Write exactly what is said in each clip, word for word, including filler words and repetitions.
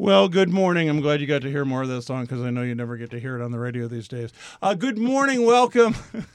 Well, good morning. I'm glad you got to hear more of this song because I know you never get to hear it on the radio these days. Uh, good morning. Welcome.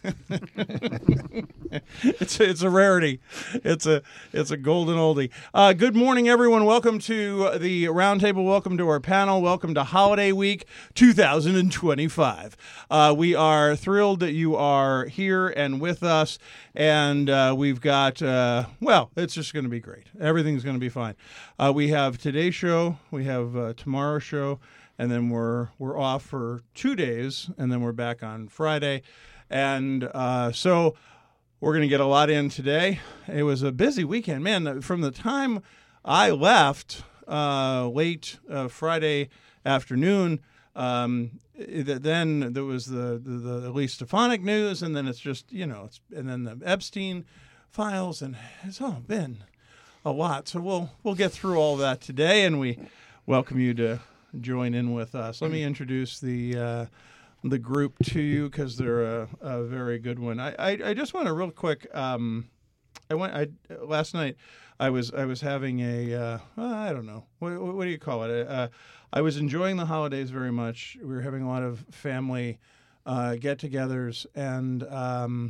it's, a, it's a rarity. It's a it's a golden oldie. Uh, good morning, everyone. Welcome to the roundtable. Welcome to our panel. Welcome to Holiday Week two thousand twenty-five. Uh, we are thrilled that you are here and with us. And uh, we've got, uh, well, it's just going to be great. Everything's going to be fine. Uh, we have today's show. We have uh, tomorrow's show. And then we're we're off for two days. And then we're back on Friday. And uh, so we're going to get a lot in today. It was a busy weekend. Man, from the time I left uh, late uh, Friday afternoon, Um, then there was the, the, the Elise Stefanik news, and then it's just, you know, it's, and then the Epstein files, and it's all been a lot. So we'll we'll get through all that today, and we welcome you to join in with us. Let me introduce the uh, the group to you because they're a, a very good one. I, I, I just want to real quick. Um, I went I last night. I was I was having a uh, well, I don't know what, what do you call it. Uh, I was enjoying the holidays very much. We were having a lot of family uh, get-togethers, and um,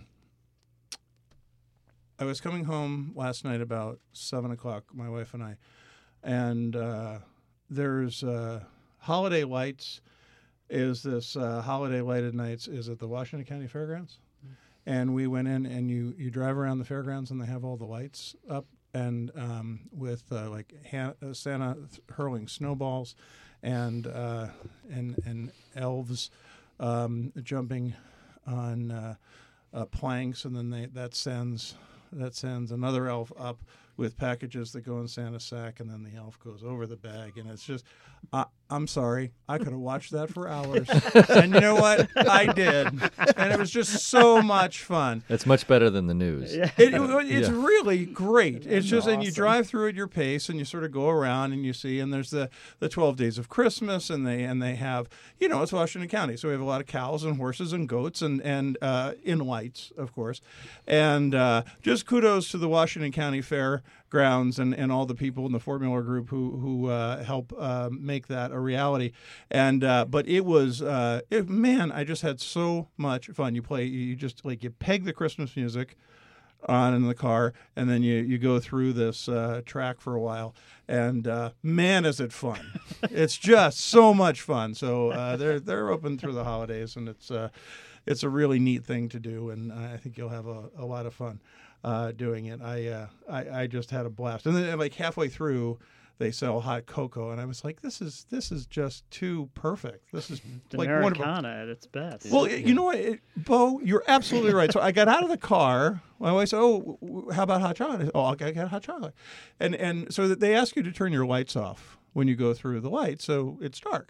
I was coming home last night about seven o'clock. My wife and I, and uh, there's uh, Holiday Lights. Is this uh, Holiday Lighted Nights? Is at the Washington County Fairgrounds, mm-hmm. And we went in, and you you drive around the fairgrounds, and they have all the lights up. And um, with uh, like ha- Santa hurling snowballs, and uh, and and elves um, jumping on uh, uh, planks, and then they that sends that sends another elf up with packages that go in Santa's sack, and then the elf goes over the bag, and it's just, uh, I'm sorry, I could have watched that for hours, and you know what, I did, and it was just so much fun. It's much better than the news. It, it, it's yeah. really great. It's just, awesome. And you drive through at your pace, and you sort of go around, and you see, and there's the, the twelve days of Christmas, and they and they have, you know, it's Washington County, so we have a lot of cows and horses and goats, and and uh, in lights, of course, and uh, just kudos to the Washington County Fair grounds and, and all the people in the Fort Miller group who who uh, help uh, make that a reality. And uh, but it was uh, it, man, I just had so much fun. You play, you just like you peg the Christmas music on in the car, and then you, you go through this uh, track for a while. And uh, man, is it fun! It's just so much fun. So uh, they're they're open through the holidays, and it's uh, it's a really neat thing to do, and I think you'll have a, a lot of fun. Uh, doing it, I, uh, I I just had a blast, and then like halfway through, they sell hot cocoa, and I was like, "This is this is just too perfect. This is it's like Americana wonderful." at its best. Well, you know what, it, Bo, you're absolutely right. So I got out of the car. My wife said, "Oh, w- how about hot chocolate?" I said, "Oh, I'll get hot chocolate," and and so that they ask you to turn your lights off when you go through the lights, so it's dark.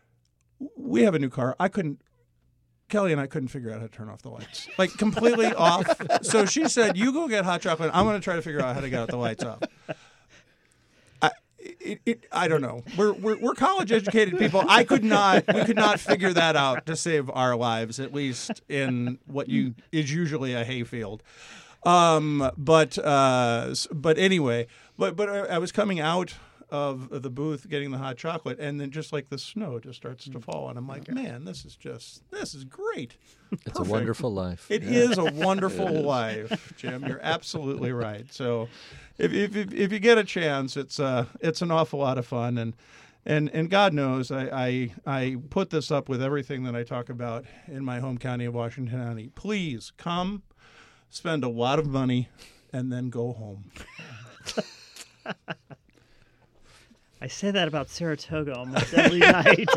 We have a new car. I couldn't. Kelly and I couldn't figure out how to turn off the lights, like completely off. So she said, "You go get hot chocolate. I'm going to try to figure out how to get the lights off." I, it, it, I don't know. We're, we're we're college educated people. I could not. We could not figure that out to save our lives, at least in what you is usually a hayfield. Um, but uh, but anyway, but but I was coming out of the booth getting the hot chocolate, and then just like the snow just starts to fall, and I'm like, man, this is just this is great. It's Perfect. a wonderful life. It yeah. is a wonderful life, Jim. You're absolutely right. So if if if, if you get a chance, it's uh it's an awful lot of fun, and and and God knows I, I I put this up with everything that I talk about in my home county of Washington County. Please come, spend a lot of money, and then go home. I say that about Saratoga almost every night.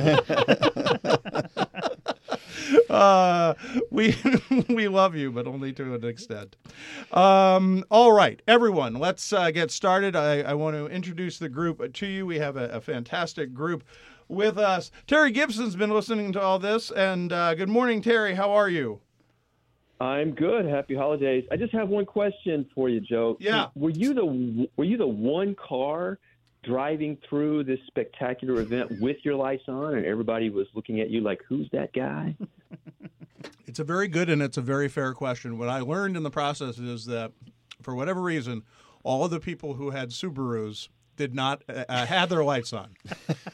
uh, we we love you, but only to an extent. Um, all right, everyone, let's uh, get started. I, I want to introduce the group to you. We have a, a fantastic group with us. Terry Gibson's been listening to all this, and uh, good morning, Terry. How are you? I'm good. Happy holidays. I just have one question for you, Joe. Yeah. Were you the Were you the one car driving through this spectacular event with your lights on, and everybody was looking at you like, who's that guy? It's a very good and it's a very fair question. What I learned in the process is that, for whatever reason, all of the people who had Subarus did not uh, had their lights on.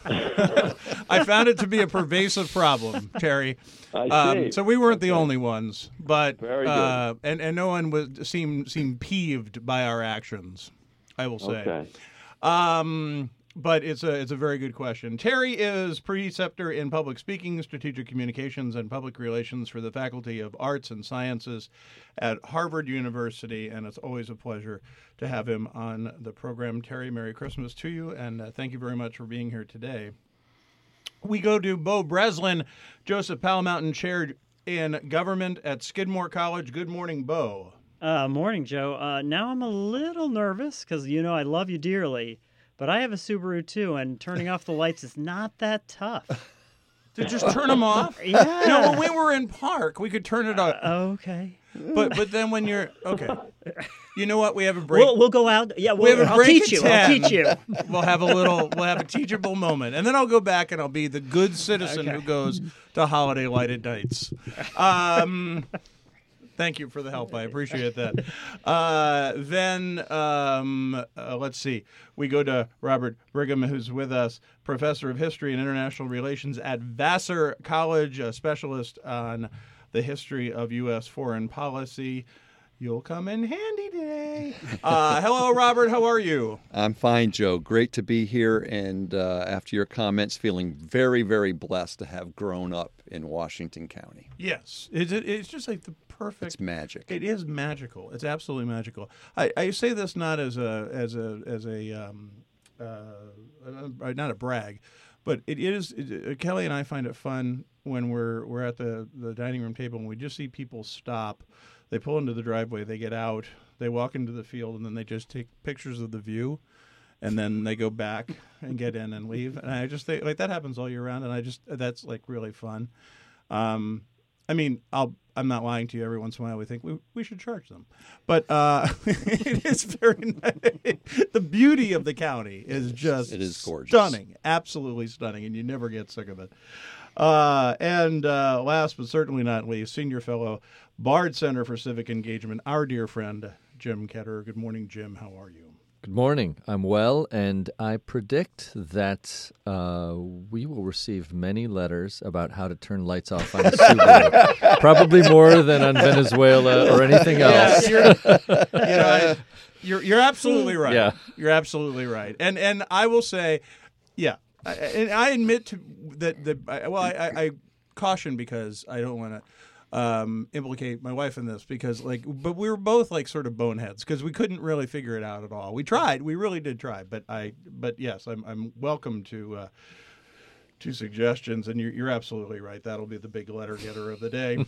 I found it to be a pervasive problem, Terry. I Um, see. so we weren't the Okay. only ones, but Very good. uh, and and no one was seemed seemed peeved by our actions. I will say. Okay. Um, but it's a it's a very good question. Terry is preceptor in public speaking, strategic communications, and public relations for the Faculty of Arts and Sciences at Harvard University, and it's always a pleasure to have him on the program. Terry, Merry Christmas to you, and uh, thank you very much for being here today. We go to Bo Breslin, Joseph Powell Mountain Chair in Government at Skidmore College. Good morning, Bo. Uh, morning, Joe. Uh, now I'm a little nervous because, you know, I love you dearly, but I have a Subaru too, and turning off the lights is not that tough. To just turn them off? Yeah. No, when we were in park, we could turn it on. Okay. But but then when you're okay, you know what? We have a break. We'll, we'll go out. Yeah, we have we'll, a I'll break teach at you. I'll ten. teach you. We'll have a little. We'll have a teachable moment, and then I'll go back and I'll be the good citizen Okay. who goes to holiday lighted nights. Um, thank you for the help. I appreciate that. Uh, then um, uh, let's see. We go to Robert Brigham, who's with us, professor of history and international relations at Vassar College, a specialist on the history of U S foreign policy. You'll come in handy today. Uh, hello, Robert. How are you? I'm fine, Joe. Great to be here. And uh, after your comments, feeling very, very blessed to have grown up in Washington County. Yes. It's, it's just like the perfect. It's magic. It is magical. It's absolutely magical. I, I say this not as a as a as a um, uh, not a brag, but it is. It, Kelly and I find it fun when we're we're at the, the dining room table and we just see people stop. They pull into the driveway, they get out, they walk into the field, and then they just take pictures of the view, and then they go back and get in and leave. And I just think like that happens all year round, and I just that's like really fun. Um, I mean, I'll I'm not lying to you. Every once in a while, we think we we should charge them, but uh, it is very nice. The beauty of the county is just It is gorgeous. stunning, absolutely stunning, and you never get sick of it. Uh, and uh, last but certainly not least, senior fellow, Bard Center for Civic Engagement, our dear friend, Jim Ketterer. Good morning, Jim. How are you? Good morning. I'm well, and I predict that uh, we will receive many letters about how to turn lights off on a Subaru. Probably more than on Venezuela or anything else. Yeah, you're, you know, I- you're, you're absolutely right. Yeah. You're absolutely right. And and I will say, yeah, I, and I admit to that, that I, well, I, I, I caution because I don't want to um, implicate my wife in this because, like, but we were both, like, sort of boneheads because we couldn't really figure it out at all. We tried. We really did try. But, I, but yes, I'm, I'm welcome to uh, to suggestions, and you're, you're absolutely right. That'll be the big letter getter of the day.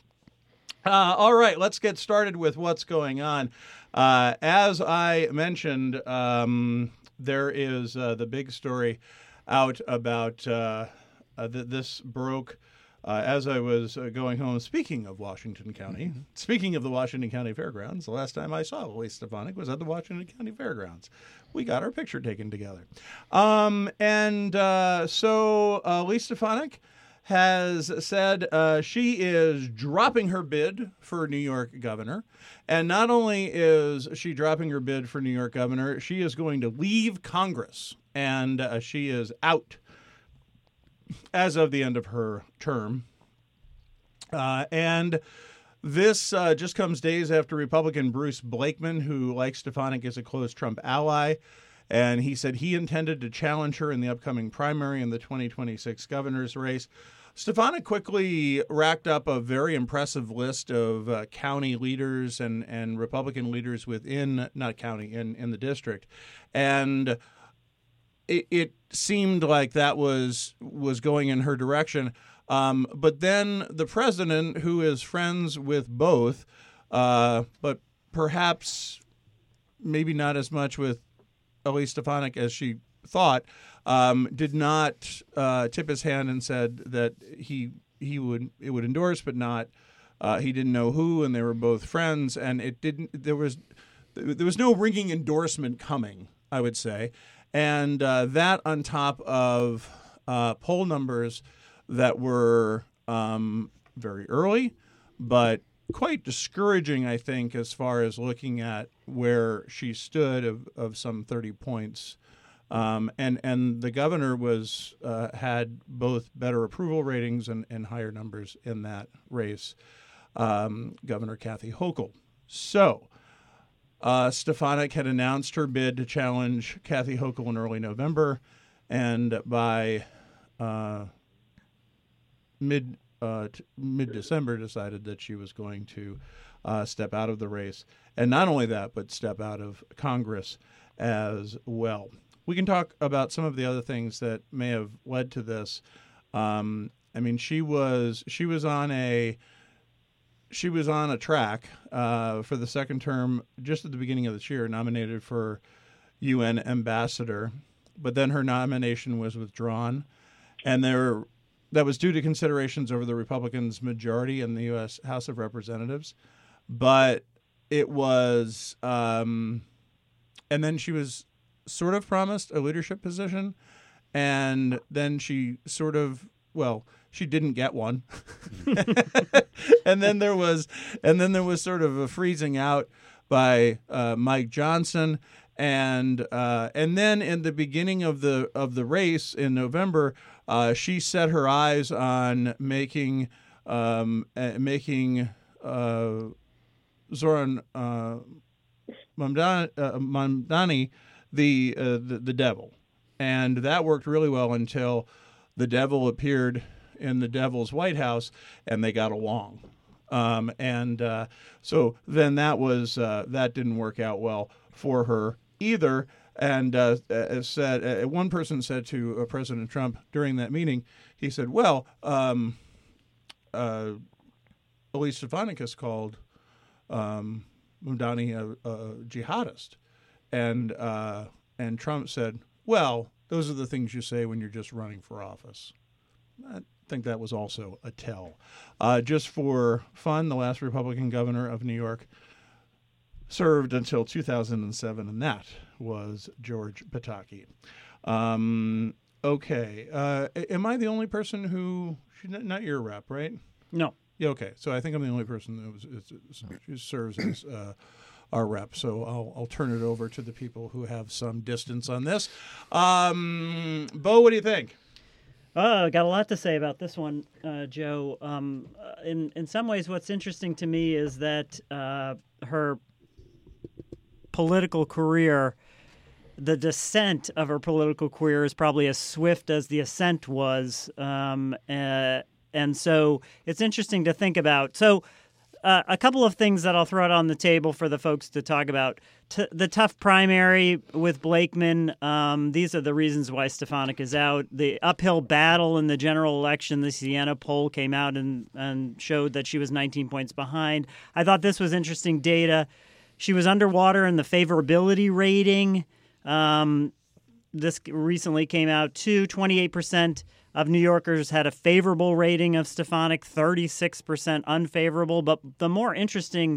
Uh, all right, let's get started with what's going on. Uh, as I mentioned, um, there is uh, the big story out about uh, uh, th- this broke uh, as I was uh, going home. Speaking of Washington County, mm-hmm. speaking of the Washington County Fairgrounds, the last time I saw Elise Stefanik was at the Washington County Fairgrounds. We got our picture taken together. Um, and uh, so uh, Elise Stefanik has said uh, she is dropping her bid for New York governor. And not only is she dropping her bid for New York governor, she is going to leave Congress. And uh, she is out as of the end of her term. Uh, and this uh, just comes days after Republican Bruce Blakeman, who, like Stefanik, is a close Trump ally, and he said he intended to challenge her in the upcoming primary in the twenty twenty-six governor's race. Stefanik quickly racked up a very impressive list of uh, county leaders and, and Republican leaders within, not county, in, in the district. And it, it seemed like that was was going in her direction. Um, but then the president, who is friends with both, uh, but perhaps maybe not as much with Elise Stefanik as she thought, um, did not uh, tip his hand and said that he he would it would endorse, but not uh, he didn't know who, and they were both friends, and it didn't. There was there was no ringing endorsement coming, I would say, and uh, that on top of uh, poll numbers that were um, very early, but quite discouraging, I think, as far as looking at where she stood of, of some thirty points Um, and and the governor was uh, had both better approval ratings and, and higher numbers in that race, um, Governor Kathy Hochul. So uh, Stefanik had announced her bid to challenge Kathy Hochul in early November, and by uh, mid uh, t- mid December decided that she was going to uh, step out of the race, and not only that, but step out of Congress as well. We can talk about some of the other things that may have led to this. Um, I mean, she was she was on a she was on a track uh, for the second term just at the beginning of this year, nominated for U N ambassador, but then her nomination was withdrawn, and there that was due to considerations over the Republicans' majority in the U S House of Representatives, but it was, um, and then she was sort of promised a leadership position, and then she sort of, well, she didn't get one. and then there was, and then there was sort of a freezing out by uh, Mike Johnson, and uh, and then in the beginning of the of the race in November, uh, she set her eyes on making um, uh, making uh, Zoran uh, Mamdani, uh, Mamdani The, uh, the the devil, and that worked really well until the devil appeared in the devil's White House, and they got along, um, and uh, so then that was uh, that didn't work out well for her either. And uh, as said, uh, one person said to uh, President Trump during that meeting, he said, "Well, um, uh, Elise Stefanik has called um, Mamdani a, a jihadist." And uh, and Trump said, well, those are the things you say when you're just running for office. I think that was also a tell. Uh, just for fun, the last Republican governor of New York served until two thousand seven, and that was George Pataki. Um, okay. Uh, am I the only person who – not your rep, right? No. Yeah, okay. So I think I'm the only person that was, is, is, who serves as uh, – our rep, so I'll, I'll turn it over to the people who have some distance on this. Um, Bo, what do you think? Oh, I got a lot to say about this one, uh, Joe. Um, in in some ways, what's interesting to me is that uh, her political career, the descent of her political career, is probably as swift as the ascent was, um, uh, and so it's interesting to think about. So. Uh, a couple of things that I'll throw out on the table for the folks to talk about. T- the tough primary with Blakeman. Um, these are the reasons why Stefanik is out. The uphill battle in the general election. The Siena poll came out and, and showed that she was nineteen points behind. I thought this was interesting data. She was underwater in the favorability rating. Um, this recently came out too. twenty-eight percent of New Yorkers had a favorable rating of Stefanik, thirty-six percent unfavorable. But the more interesting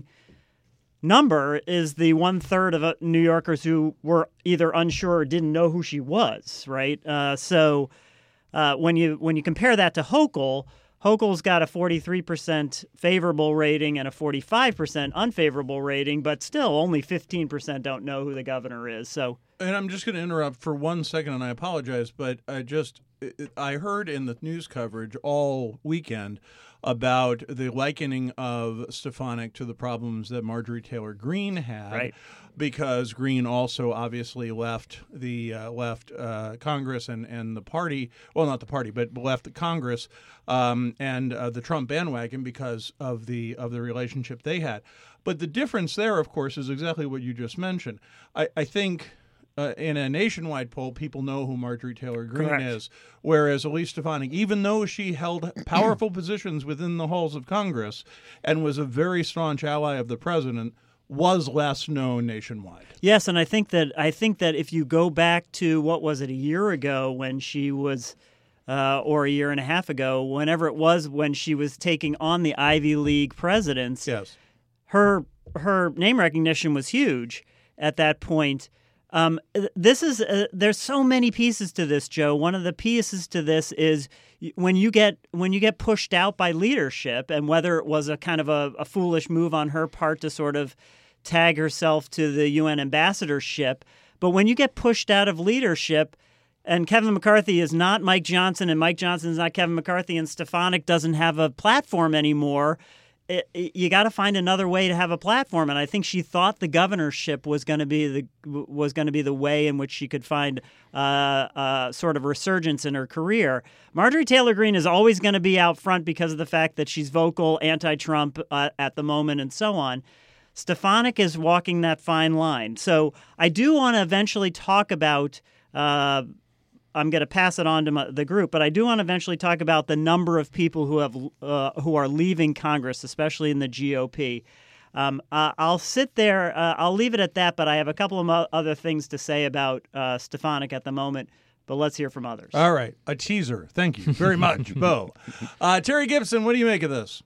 number is the one-third of New Yorkers who were either unsure or didn't know who she was, right? Uh, so uh, when you when you compare that to Hochul, Hochul's got a forty-three percent favorable rating and a forty-five percent unfavorable rating, but still only fifteen percent don't know who the governor is. So, and I'm just going to interrupt for one second, and I apologize, but I just I heard in the news coverage all weekend about the likening of Stefanik to the problems that Marjorie Taylor Greene had, right. because Greene also obviously left the uh, left uh, Congress and, and the party, well, not the party, but left the Congress um, and uh, the Trump bandwagon because of the of the relationship they had. But the difference there, of course, is exactly what you just mentioned. I, I think. Uh, in a nationwide poll, people know who Marjorie Taylor Greene Correct. is, whereas Elise Stefanik, even though she held powerful positions within the halls of Congress and was a very staunch ally of the president, was less known nationwide. Yes, and I think that I think that if you go back to what was it a year ago when she was, uh, or a year and a half ago, whenever it was when she was taking on the Ivy League presidents, Yes, her her name recognition was huge at that point. Um, this is uh, there's so many pieces to this, Joe. One of the pieces to this is when you get when you get pushed out by leadership, and whether it was a kind of a, a foolish move on her part to sort of tag herself to the U N ambassadorship, But when you get pushed out of leadership, and Kevin McCarthy is not Mike Johnson, and Mike Johnson is not Kevin McCarthy, and Stefanik doesn't have a platform anymore, it, it, you got to find another way to have a platform. And I think she thought the governorship was going to be the was going to be the way in which she could find uh, uh, sort of resurgence in her career. Marjorie Taylor Greene is always going to be out front because of the fact that she's vocal, anti-Trump uh, at the moment, and so on. Stefanik is walking that fine line. So I do want to eventually talk about. Uh, I'm going to pass it on to my, the group, but I do want to eventually talk about the number of people who have uh, who are leaving Congress, especially in the G O P. Um, uh, I'll sit there. Uh, I'll leave it at that, but I have a couple of mo- other things to say about uh, Stefanik at the moment. But let's hear from others. All right. A teaser. Thank you very much, Bo. Uh, Terry Gibson, what do you make of this?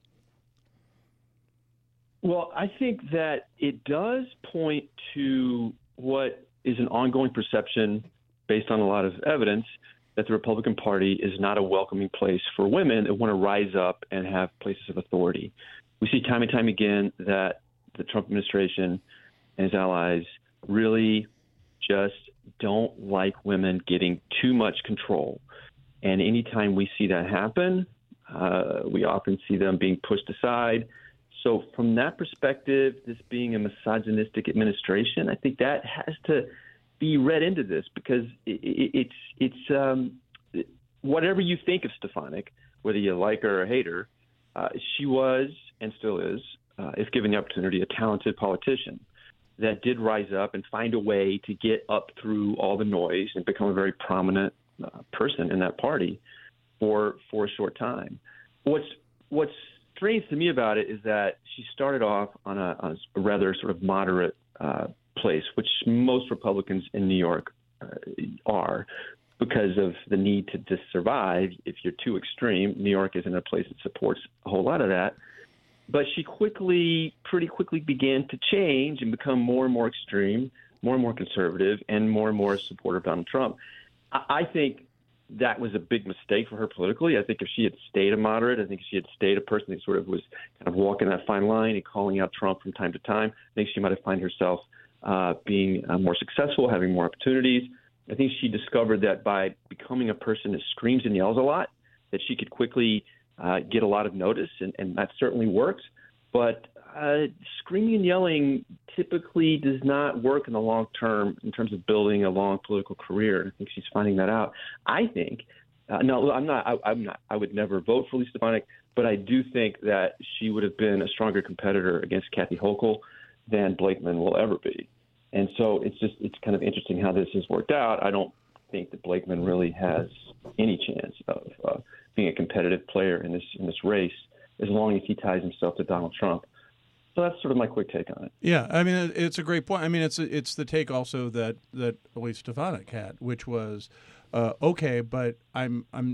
Well, I think that it does point to what is an ongoing perception based on a lot of evidence that the Republican Party is not a welcoming place for women that want to rise up and have places of authority. We see time and time again that the Trump administration and his allies really just don't like women getting too much control. And anytime we see that happen, uh, we often see them being pushed aside. So from that perspective, this being a misogynistic administration, I think that has to be read into this, because it, it, it's it's um, whatever you think of Stefanik, whether you like her or hate her, uh, she was and still is, uh, if given the opportunity, a talented politician that did rise up and find a way to get up through all the noise and become a very prominent uh, person in that party for for a short time. What's what's strange to me about it is that she started off on a, on a rather sort of moderate uh, place, which most Republicans in New York uh, are, because of the need to just survive. If you're too extreme, New York isn't a place that supports a whole lot of that. But she quickly, pretty quickly began to change and become more and more extreme, more and more conservative, and more and more supportive of Donald Trump. I, I think that was a big mistake for her politically. I think if she had stayed a moderate, I think if she had stayed a person that sort of was kind of walking that fine line and calling out Trump from time to time, I think she might have found herself Uh, being uh, more successful, having more opportunities. I think she discovered that by becoming a person that screams and yells a lot, that she could quickly uh, get a lot of notice, and, and that certainly works. But uh, screaming and yelling typically does not work in the long term in terms of building a long political career. I think she's finding that out. I think, uh, no, I'm not, I, I'm not, I would never vote for Lisa Stefanik, but I do think that she would have been a stronger competitor against Kathy Hochul than Blakeman will ever be. And so it's just it's kind of interesting how this has worked out. I don't think that Blakeman really has any chance of uh, being a competitive player in this in this race as long as he ties himself to Donald Trump. So that's sort of my quick take on it. Yeah, I mean, it's a great point. I mean, it's it's the take also that that Elise Stefanik had, which was, uh, okay, but I'm I'm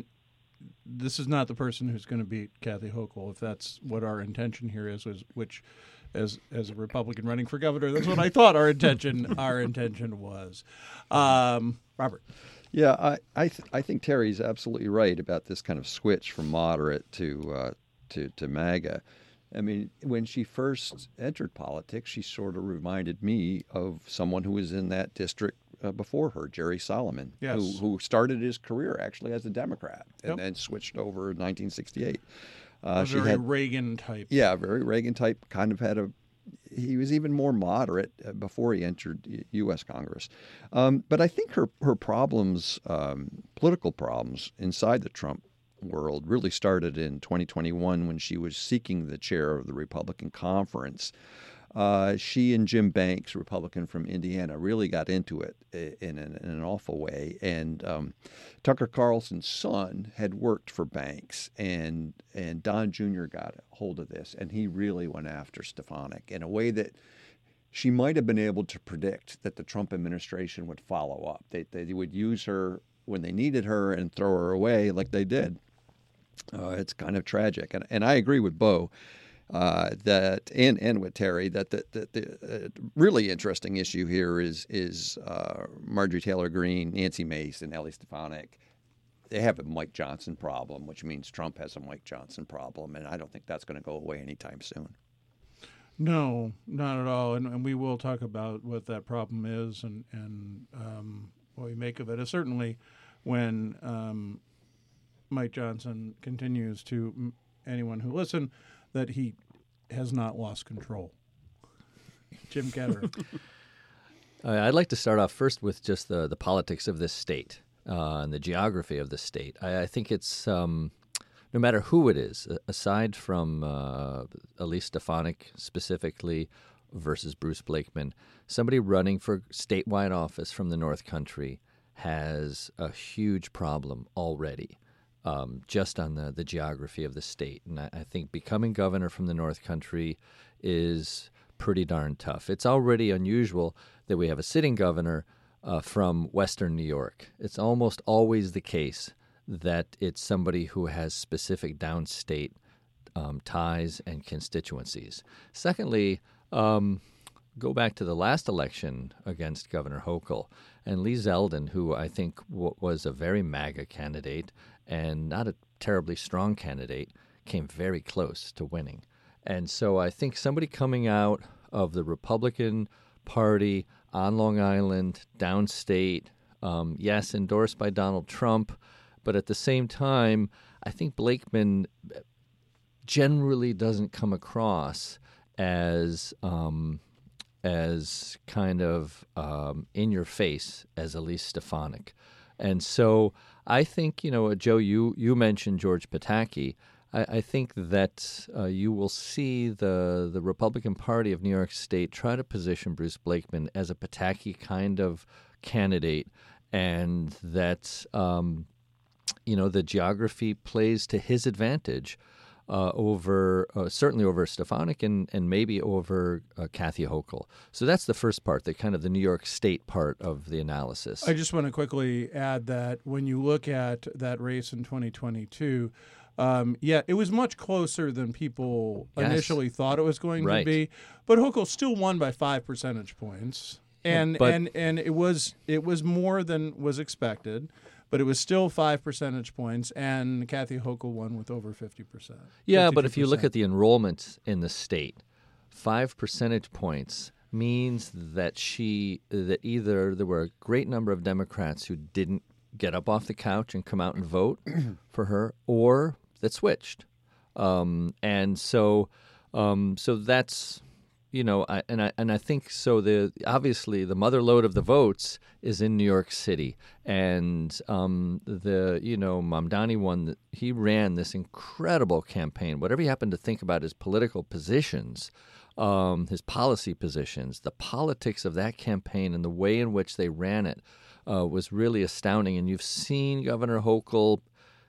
this is not the person who's going to beat Kathy Hochul, if that's what our intention here is, was which. As as a Republican running for governor, that's what I thought our intention our intention was. Um, Robert, yeah, I I, th- I think Terry's absolutely right about this kind of switch from moderate to uh, to to MAGA. I mean, when she first entered politics, she sort of reminded me of someone who was in that district uh, before her, Jerry Solomon, yes. who who started his career actually as a Democrat and Yep. then switched over in nineteen sixty-eight. a Uh, she very had, Reagan type. yeah, very Reagan type. Kind of had a. He was even more moderate uh, before he entered U S Congress. Um, but I think her her problems, um, political problems inside the Trump world, really started in twenty twenty-one when she was seeking the chair of the Republican conference. Uh, she and Jim Banks, Republican from Indiana, really got into it in an, in an awful way. And um, Tucker Carlson's son had worked for Banks, and and Don Junior got a hold of this, and he really went after Stefanik in a way that she might have been able to predict that the Trump administration would follow up. They, they would use her when they needed her and throw her away like they did. Uh, it's kind of tragic. And, and I agree with Bo. Uh, that and and with Terry that the, the, the uh, really interesting issue here is is uh, Marjorie Taylor Greene, Nancy Mace, and Ellie Stefanik. They have a Mike Johnson problem, which means Trump has a Mike Johnson problem, and I don't think that's going to go away anytime soon. No, not at all. And, and we will talk about what that problem is and, and um, what we make of it. It's certainly when um, Mike Johnson continues to m- anyone who listen that he has not lost control. Jim Ketter. Uh, I'd like to start off first with just the, the politics of this state uh, and the geography of the state. I, I think it's, um, no matter who it is, aside from uh, Elise Stefanik specifically versus Bruce Blakeman, somebody running for statewide office from the North Country has a huge problem already. Um, just on the, the geography of the state. And I, I think becoming governor from the North Country is pretty darn tough. It's already unusual that we have a sitting governor uh, from Western New York. It's almost always the case that it's somebody who has specific downstate um, ties and constituencies. Secondly, um, go back to the last election against Governor Hochul, and Lee Zeldin, who I think w- was a very MAGA candidate and not a terribly strong candidate, came very close to winning. And so I think somebody coming out of the Republican Party on Long Island, downstate, um, yes, endorsed by Donald Trump, but at the same time, I think Blakeman generally doesn't come across as um, as kind of um, in your face as Elise Stefanik. And so I think, you know, Joe, you, you mentioned George Pataki. I, I think that uh, you will see the the Republican Party of New York State try to position Bruce Blakeman as a Pataki kind of candidate, and that, um, you know, the geography plays to his advantage uh, over, uh, certainly over Stefanik and, and maybe over uh, Kathy Hochul. So that's the first part, the kind of the New York State part of the analysis. I just want to quickly add that when you look at that race in twenty twenty-two, um, yeah, it was much closer than people Yes. initially thought it was going Right. to be. But Hochul still won by five percentage points, and but- and and it was it was more than was expected. But it was still five percentage points, and Kathy Hochul won with over fifty percent. Yeah, but if you look at the enrollment in the state, five percentage points means that she that either there were a great number of Democrats who didn't get up off the couch and come out and vote for her, or that switched, um, and so um, so that's. You know, I, and I and I think so. The obviously the mother lode of the votes is in New York City, and um, the you know Mamdani won. He ran this incredible campaign. Whatever you happen to think about his political positions, um, his policy positions, the politics of that campaign, and the way in which they ran it uh, was really astounding. And you've seen Governor Hochul.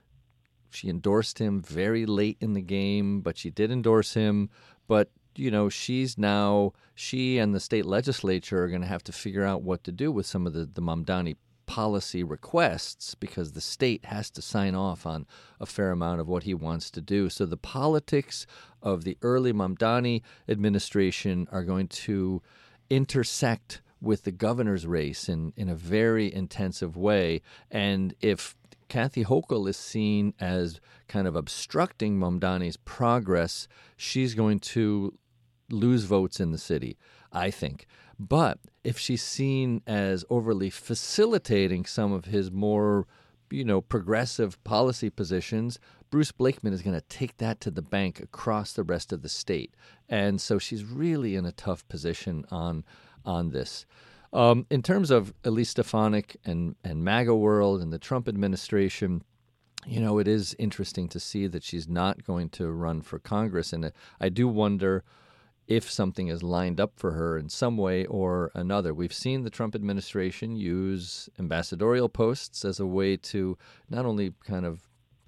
She endorsed him very late in the game, but she did endorse him. But you know, she's now, she and the state legislature are going to have to figure out what to do with some of the, the Mamdani policy requests, because the state has to sign off on a fair amount of what he wants to do. So the politics of the early Mamdani administration are going to intersect with the governor's race in, in a very intensive way. And if Kathy Hochul is seen as kind of obstructing Mamdani's progress, she's going to lose votes in the city, I think. But if she's seen as overly facilitating some of his more, you know, progressive policy positions, Bruce Blakeman is going to take that to the bank across the rest of the state. And so she's really in a tough position on on this. Um, in terms of Elise Stefanik and, and MAGA world and the Trump administration, you know, it is interesting to see that she's not going to run for Congress. And I do wonder if something is lined up for her in some way or another. We've seen the Trump administration use ambassadorial posts as a way to not only kind of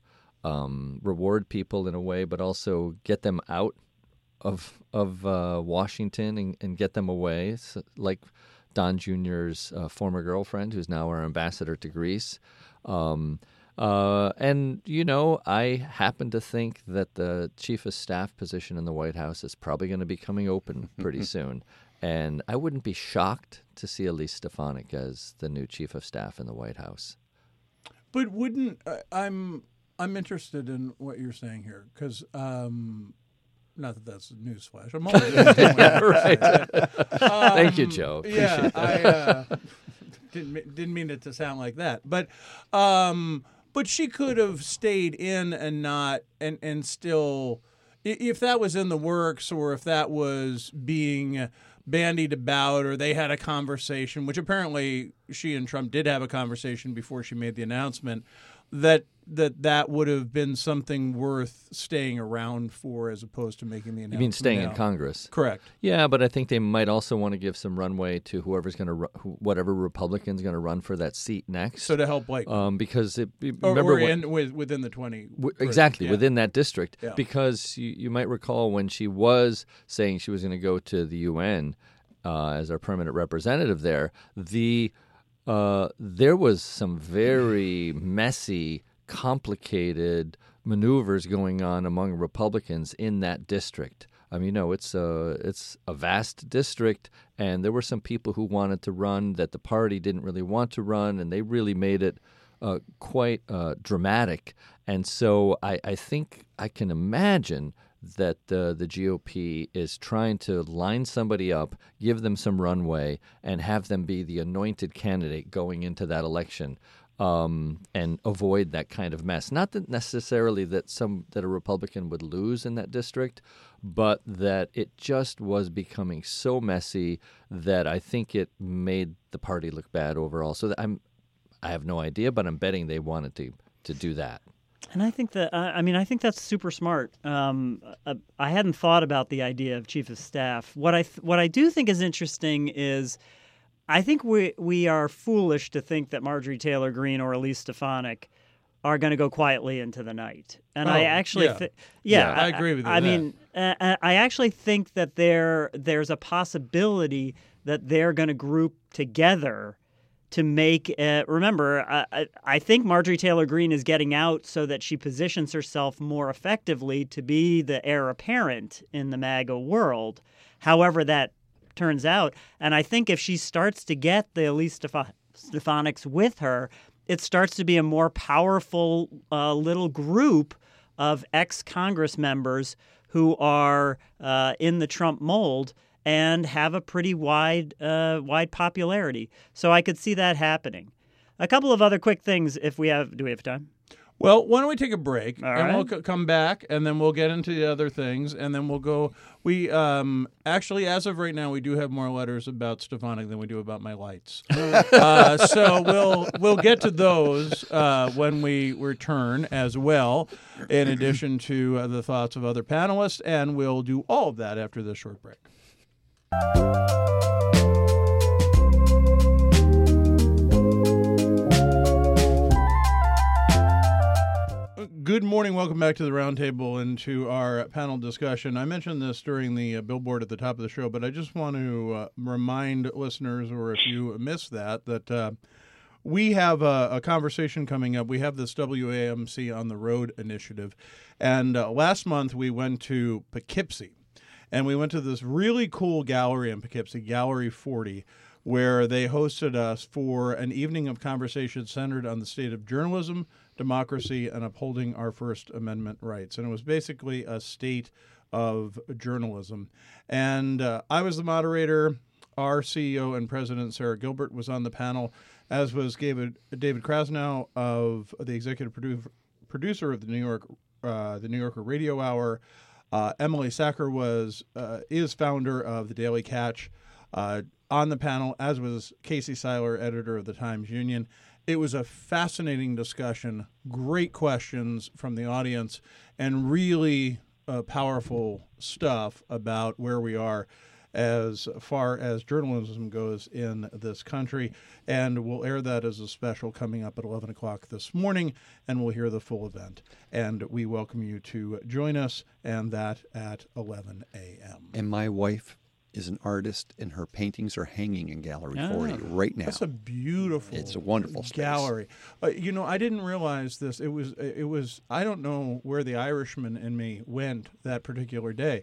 um, reward people in a way, but also get them out of of uh, Washington and, and get them away, so, like Don Junior's uh, former girlfriend, who's now our ambassador to Greece. Um, uh, and, you know, I happen to think that the chief of staff position in the White House is probably going to be coming open pretty soon. And I wouldn't be shocked to see Elise Stefanik as the new chief of staff in the White House. But wouldn't uh, I'm I'm interested in what you're saying here, because um, not that that's a newsflash. I'm always doing right. um, Thank you, Joe. Yeah, Appreciate that. I uh, didn't me- didn't mean it to sound like that, but um, but she could have stayed in and not and and still, i- if that was in the works or if that was being bandied about or they had a conversation, which apparently she and Trump did have a conversation before she made the announcement, that that that would have been something worth staying around for as opposed to making the announcement. You mean staying now. in Congress? Correct. Yeah, but I think they might also want to give some runway to whoever's going to, ru- who, whatever Republican's going to run for that seat next. So to help, like, um, because it, or, remember or when, in, with, within the twenty. W- exactly, yeah. within that district. Yeah. Because you, you might recall when she was saying she was going to go to the U N uh, as our permanent representative there, the uh, there was some very messy, complicated maneuvers going on among Republicans in that district. I mean, you know, it's a, it's a vast district, and there were some people who wanted to run that the party didn't really want to run, and they really made it uh, quite uh, dramatic. And so I, I think I can imagine that uh, the G O P is trying to line somebody up, give them some runway, and have them be the anointed candidate going into that election. Um, and avoid that kind of mess. Not that necessarily that some that a Republican would lose in that district, but that it just was becoming so messy that I think it made the party look bad overall. So that I'm, I have no idea, but I'm betting they wanted to to do that. And I think that uh, I mean I think that's super smart. Um, uh, I hadn't thought about the idea of chief of staff. What I th- what I do think is interesting is, I think we we are foolish to think that Marjorie Taylor Greene or Elise Stefanik are going to go quietly into the night. And Oh, I actually, yeah. th- yeah, Yeah, I agree with you I, I there. mean, uh, I actually think that there there's a possibility that they're going to group together to make. Uh, remember, I, I, I think Marjorie Taylor Greene is getting out so that she positions herself more effectively to be the heir apparent in the MAGA world. However, that turns out. And I think if she starts to get the Elise Steph- Stefanik's with her, it starts to be a more powerful uh, little group of ex-Congress members who are uh, in the Trump mold and have a pretty wide uh, wide popularity. So I could see that happening. A couple of other quick things if we have – do we have time? Well, why don't we take a break, All and right. we'll c- come back, and then we'll get into the other things, and then we'll go. We um, actually, as of right now, we do have more letters about Stefanik than we do about my lights. uh, so we'll we'll get to those uh, when we return as well, in addition to uh, the thoughts of other panelists, and we'll do all of that after this short break. Good morning. Welcome back to the Roundtable and to our panel discussion. I mentioned this during the uh, billboard at the top of the show, but I just want to uh, remind listeners, or if you missed that, that uh, we have a, a conversation coming up. We have this W A M C on the Road initiative, and uh, last month we went to Poughkeepsie, and we went to this really cool gallery in Poughkeepsie, Gallery forty, where they hosted us for an evening of conversation centered on the state of journalism, democracy, and upholding our First Amendment rights. And it was basically a state of journalism. And uh, I was the moderator. Our C E O and president, Sarah Gilbert, was on the panel, as was David, David Krasnow, of the executive produ- producer of the New York, uh, the New Yorker Radio Hour. Uh, Emily Sacker was uh, is founder of the Daily Catch. Uh, on the panel, as was Casey Seiler, editor of the Times Union. It was a fascinating discussion, great questions from the audience, and really uh, powerful stuff about where we are as far as journalism goes in this country. And we'll air that as a special coming up at eleven o'clock this morning, and we'll hear the full event. And we welcome you to join us, and that at eleven a.m. And my wife is an artist, and her paintings are hanging in Gallery Ah. forty right now. That's a beautiful. It's a wonderful space. gallery. Uh, you know, I didn't realize this. It was. It was. I don't know where the Irishman in me went that particular day,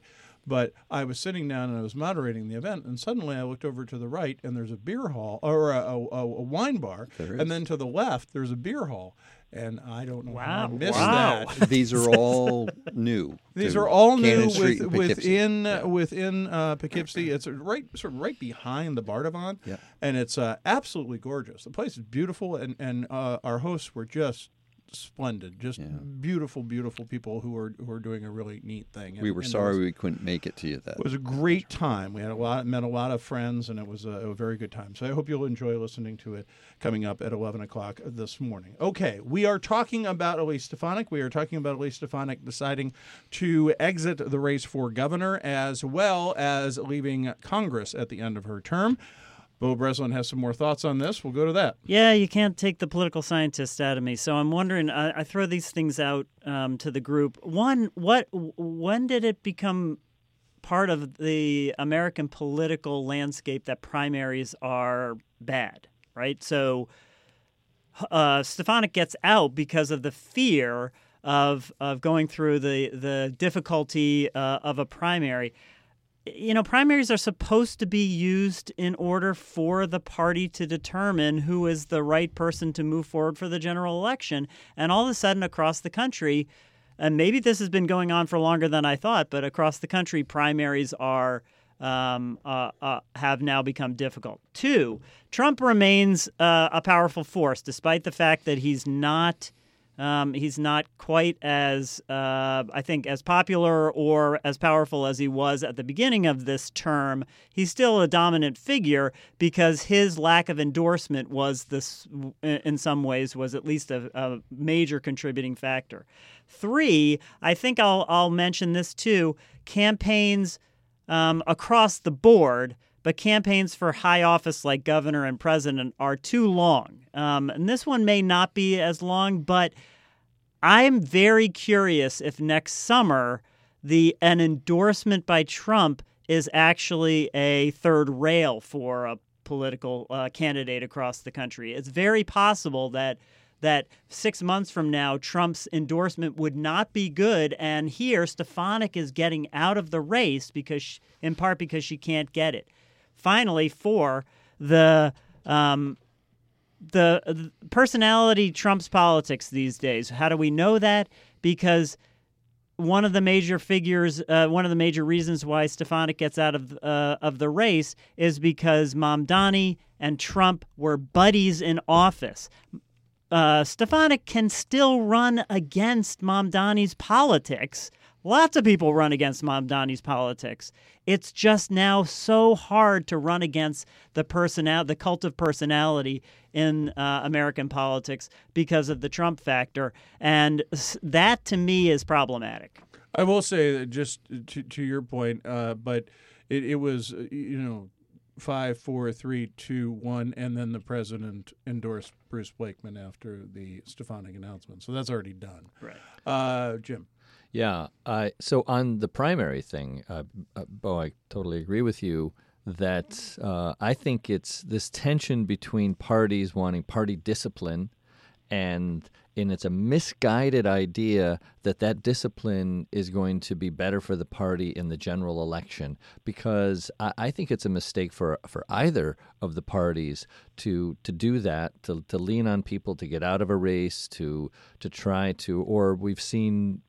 But I was sitting down and I was moderating the event, and suddenly I looked over to the right, and there's a beer hall or a, a, a wine bar, and then to the left there's a beer hall. And I don't know how I Wow. missed Wow. that. These are all new. These to are all new Cannon Street with, and Poughkeepsie. within Yeah. within uh, Poughkeepsie. It's right sort of right behind the Bardavon, Yeah. and it's uh, absolutely gorgeous. The place is beautiful, and and uh, our hosts were just splendid, just beautiful, beautiful people who are who are doing a really neat thing. And, We were and it sorry was- we couldn't make it to you that. It was a great time. We had a lot, met a lot of friends, and it was a, a very good time. So I hope you'll enjoy listening to it coming up at eleven o'clock this morning. Okay, we are talking about Elise Stefanik. We are talking about Elise Stefanik deciding to exit the race for governor as well as leaving Congress at the end of her term. Bo Breslin has some more thoughts on this. We'll go to that. Yeah, you can't take the political scientist out of me. So I'm wondering. I, I throw these things out um, to the group. One, what? When did it become part of the American political landscape that primaries are bad? Right. So uh, Stefanik gets out because of the fear of of going through the the difficulty uh, of a primary. You know, primaries are supposed to be used in order for the party to determine who is the right person to move forward for the general election. And all of a sudden across the country, and maybe this has been going on for longer than I thought, but across the country, primaries are um, uh, uh, have now become difficult. Two, Trump remains uh, a powerful force, despite the fact that he's not Um, he's not quite as, uh, I think, as popular or as powerful as he was at the beginning of this term. He's still a dominant figure because his lack of endorsement was this, in some ways, was at least a, a major contributing factor. Three, I think I'll I'll mention this too: campaigns um, across the board. But campaigns for high office like governor and president are too long. Um, and this one may not be as long, but I'm very curious if next summer the an endorsement by Trump is actually a third rail for a political uh, candidate across the country. It's very possible that that six months from now, Trump's endorsement would not be good. And here, Stefanik is getting out of the race because, she, in part because she can't get it. Finally, four, the um, the, the personality trumps politics these days. How do we know that? Because one of the major figures, uh, one of the major reasons why Stefanik gets out of uh, of the race is because Mamdani and Trump were buddies in office. Uh, Stefanik can still run against Mamdani's politics. Lots of people run against Mamdani's politics. It's just now so hard to run against the personal, the cult of personality in uh, American politics because of the Trump factor, and that to me is problematic. I will say that just to, to your point, uh, but it, it was, you know, five, four, three, two, one, and then the president endorsed Bruce Blakeman after the Stefanik announcement. So that's already done. Right. Uh, Jim. Yeah. Uh, so on the primary thing, uh, uh, Bo, I totally agree with you that uh, I think it's this tension between parties wanting party discipline, and and it's a misguided idea that that discipline is going to be better for the party in the general election, because I, I think it's a mistake for for either of the parties to to do that, to to lean on people to get out of a race, to to try to, or we've seen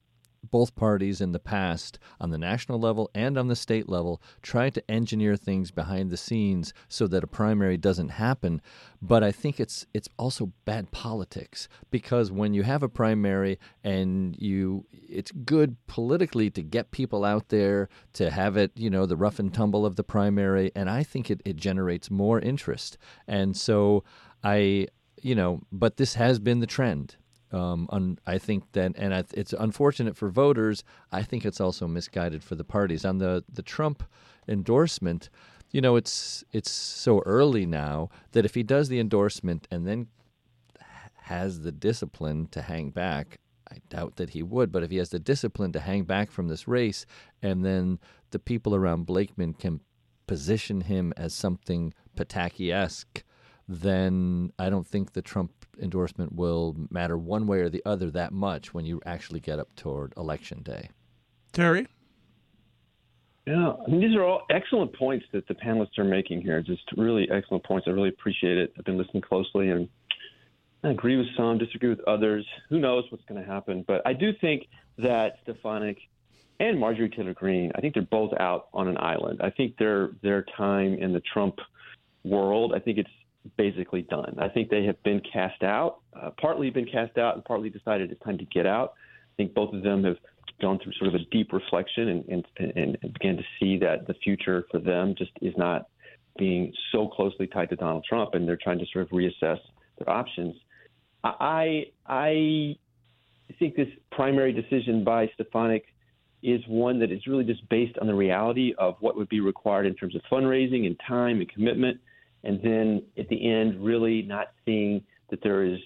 both parties in the past on the national level and on the state level try to engineer things behind the scenes so that a primary doesn't happen. But I think it's it's also bad politics, because when you have a primary and you it's good politically to get people out there, to have it, you know, the rough and tumble of the primary, and I think it, it generates more interest. And so I, you know, but this has been the trend. Um, un, I think that, and I, it's unfortunate for voters. I think it's also misguided for the parties. On the, the Trump endorsement, you know, it's it's so early now that if he does the endorsement and then has the discipline to hang back, I doubt that he would. But if he has the discipline to hang back from this race, and then the people around Blakeman can position him as something Pataki-esque, then I don't think the Trump endorsement will matter one way or the other that much when you actually get up toward election day. Terry? Yeah, I mean, these are all excellent points that the panelists are making here. Just really excellent points. I really appreciate it. I've been listening closely, and I agree with some, disagree with others. Who knows what's going to happen? But I do think that Stefanik and Marjorie Taylor Greene, I think they're both out on an island. I think their their time in the Trump world, I think it's basically done. I think they have been cast out, uh, partly been cast out and partly decided it's time to get out. I think both of them have gone through sort of a deep reflection and, and, and, and began to see that the future for them just is not being so closely tied to Donald Trump, and they're trying to sort of reassess their options. I I think this primary decision by Stefanik is one that is really just based on the reality of what would be required in terms of fundraising and time and commitment, and then at the end really not seeing that there is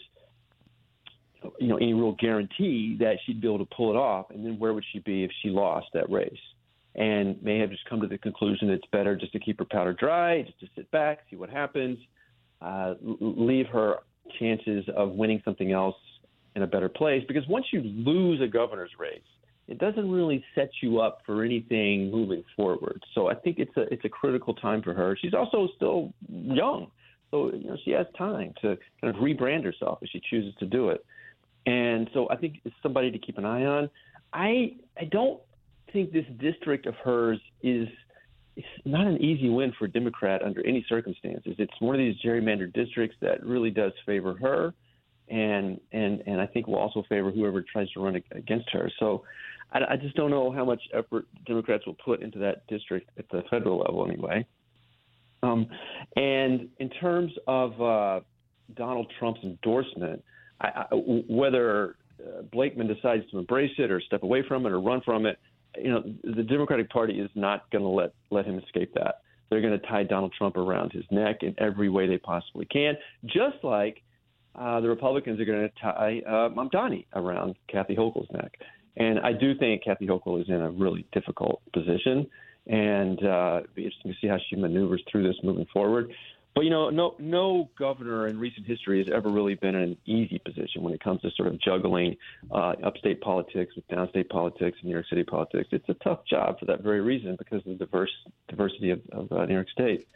you know, any real guarantee that she'd be able to pull it off. And then where would she be if she lost that race? And may have just come to the conclusion that it's better just to keep her powder dry, just to sit back, see what happens, uh, leave her chances of winning something else in a better place. Because once you lose a governor's race, it doesn't really set you up for anything moving forward. So I think it's a it's a critical time for her. She's also still young, so you know she has time to kind of rebrand herself if she chooses to do it. And so I think it's somebody to keep an eye on. I I don't think this district of hers is it's not an easy win for a Democrat under any circumstances. It's one of these gerrymandered districts that really does favor her, and and and I think will also favor whoever tries to run against her. So I, I just don't know how much effort Democrats will put into that district at the federal level anyway. Um, and in terms of uh, Donald Trump's endorsement, I, I, whether uh, Blakeman decides to embrace it or step away from it or run from it, you know, the Democratic Party is not going to let let him escape that. They're going to tie Donald Trump around his neck in every way they possibly can, just like uh, the Republicans are going to tie uh, Mamdani around Kathy Hochul's neck. And I do think Kathy Hochul is in a really difficult position, and uh, it'll be interesting to see how she maneuvers through this moving forward. But, you know, no no governor in recent history has ever really been in an easy position when it comes to sort of juggling uh, upstate politics with downstate politics and New York City politics. It's a tough job for that very reason because of the diverse diversity of, of uh, New York State.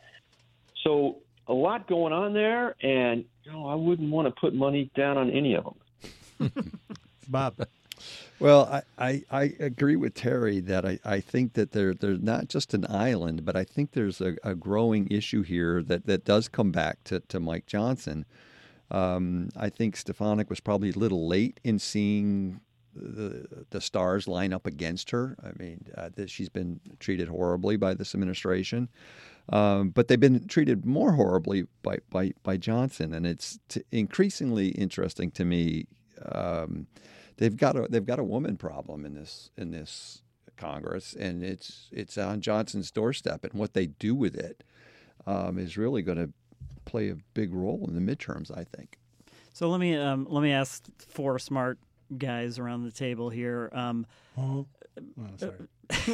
So a lot going on there, and, you know, I wouldn't want to put money down on any of them. Bob. Well, I, I, I agree with Terry that I, I think that there there's not just an island, but I think there's a, a growing issue here that, that does come back to, to Mike Johnson. Um, I think Stefanik was probably a little late in seeing the, the stars line up against her. I mean, uh, that she's been treated horribly by this administration, um, but they've been treated more horribly by, by, by Johnson. And it's t- increasingly interesting to me. Um, They've got a they've got a woman problem in this in this Congress, and it's it's on Johnson's doorstep. And what they do with it um, is really going to play a big role in the midterms, I think. So let me um, let me ask four smart guys around the table here. Um, Oh, oh sorry.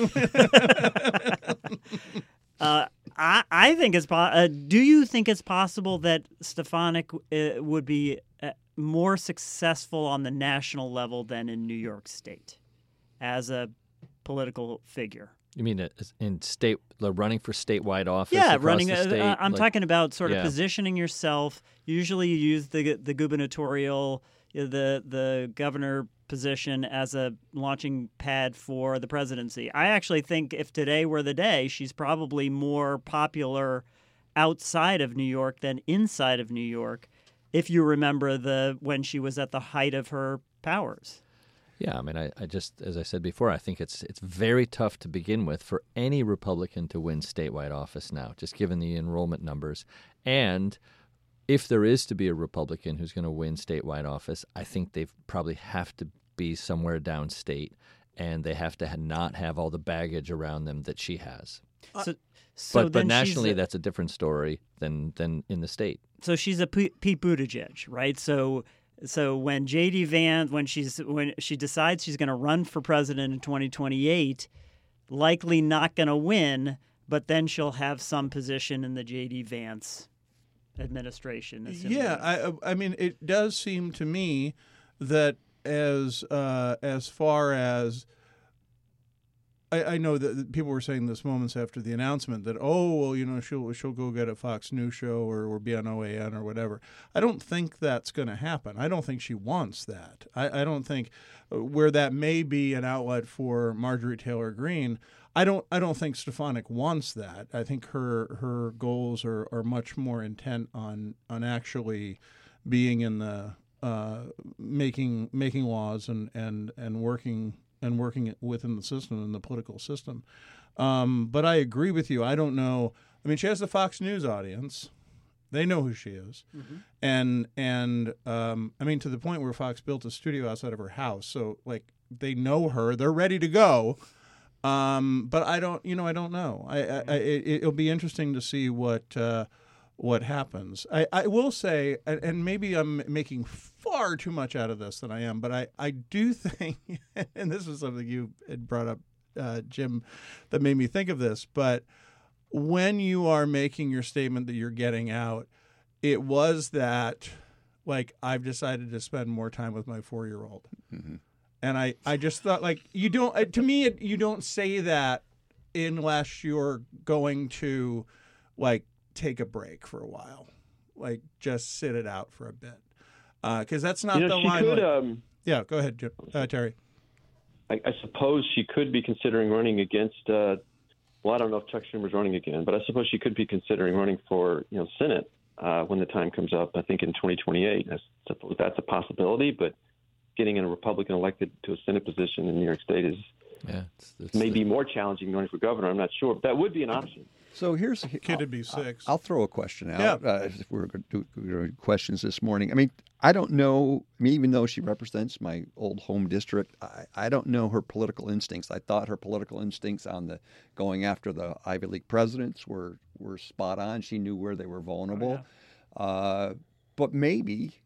uh, I I think it's po- uh, do you think it's possible that Stefanik uh, would be uh, more successful on the national level than in New York State as a political figure? You mean it- in state, like running for statewide office? Yeah, across running. the Uh, state, uh, I'm like- talking about sort of yeah. positioning yourself. Usually, you use the the gubernatorial, uh, the the governor position as a launching pad for the presidency. I actually think if today were the day, she's probably more popular outside of New York than inside of New York. If you remember the when she was at the height of her powers. Yeah, I mean, I, I just, as I said before, I think it's it's very tough to begin with for any Republican to win statewide office now, just given the enrollment numbers. And if there is to be a Republican who's going to win statewide office, I think they probably have to be somewhere downstate, and they have to ha- not have all the baggage around them that she has. So, so but but then nationally, she's a, that's a different story than than in the state. so she's a P- Pete Buttigieg, right? So so when J D Vance when she's when she decides she's going to run for president in twenty twenty-eight, likely not going to win, but then she'll have some position in the J D Vance administration. assuming- Yeah, I I mean, it does seem to me that as uh, as far as I, I know that people were saying this moments after the announcement that, oh, well, you know, she'll she'll go get a Fox News show or, or be on O A N or whatever. I don't think that's going to happen. I don't think she wants that. I, I don't think where that may be an outlet for Marjorie Taylor Greene, I don't I don't think Stefanik wants that. I think her her goals are, are much more intent on on actually being in the uh, making making laws and, and, and working and working within the system and the political system. Um, but I agree with you. I don't know. I mean, she has the Fox News audience. They know who she is. Mm-hmm. And, and um, I mean, to the point where Fox built a studio outside of her house. So, like, they know her. They're ready to go. Um, but I don't, you know, I don't know. I, I, I it, it'll be interesting to see what uh, what happens. I, I will say, and maybe I'm making far too much out of this than I am, but I, I do think, and this is something you had brought up, uh, Jim, that made me think of this, but when you are making your statement that you're getting out, it was that, like, I've decided to spend more time with my four-year-old. Mm-hmm. And I, I just thought, like, you don't, to me, it, you don't say that unless you're going to, like, take a break for a while, like, just sit it out for a bit. Because uh, that's not you know, the she line. Could, like, um, yeah, go ahead, Jim, uh, Terry. I, I suppose she could be considering running against, uh, well, I don't know if Chuck Schumer's running again, but I suppose she could be considering running for, you know, Senate uh, when the time comes up, I think in twenty twenty-eight. I suppose that's a possibility, but getting a Republican elected to a Senate position in New York State is yeah, it's, it's maybe the... more challenging than running for governor. I'm not sure, but that would be an option. So here's a kid would be six. I'll, I'll throw a question out. Yeah. Uh, if we're going to do questions this morning. I mean, I don't know. I mean, even though she represents my old home district, I, I don't know her political instincts. I thought her political instincts on the going after the Ivy League presidents were were spot on. She knew where they were vulnerable. Oh, yeah. uh, but maybe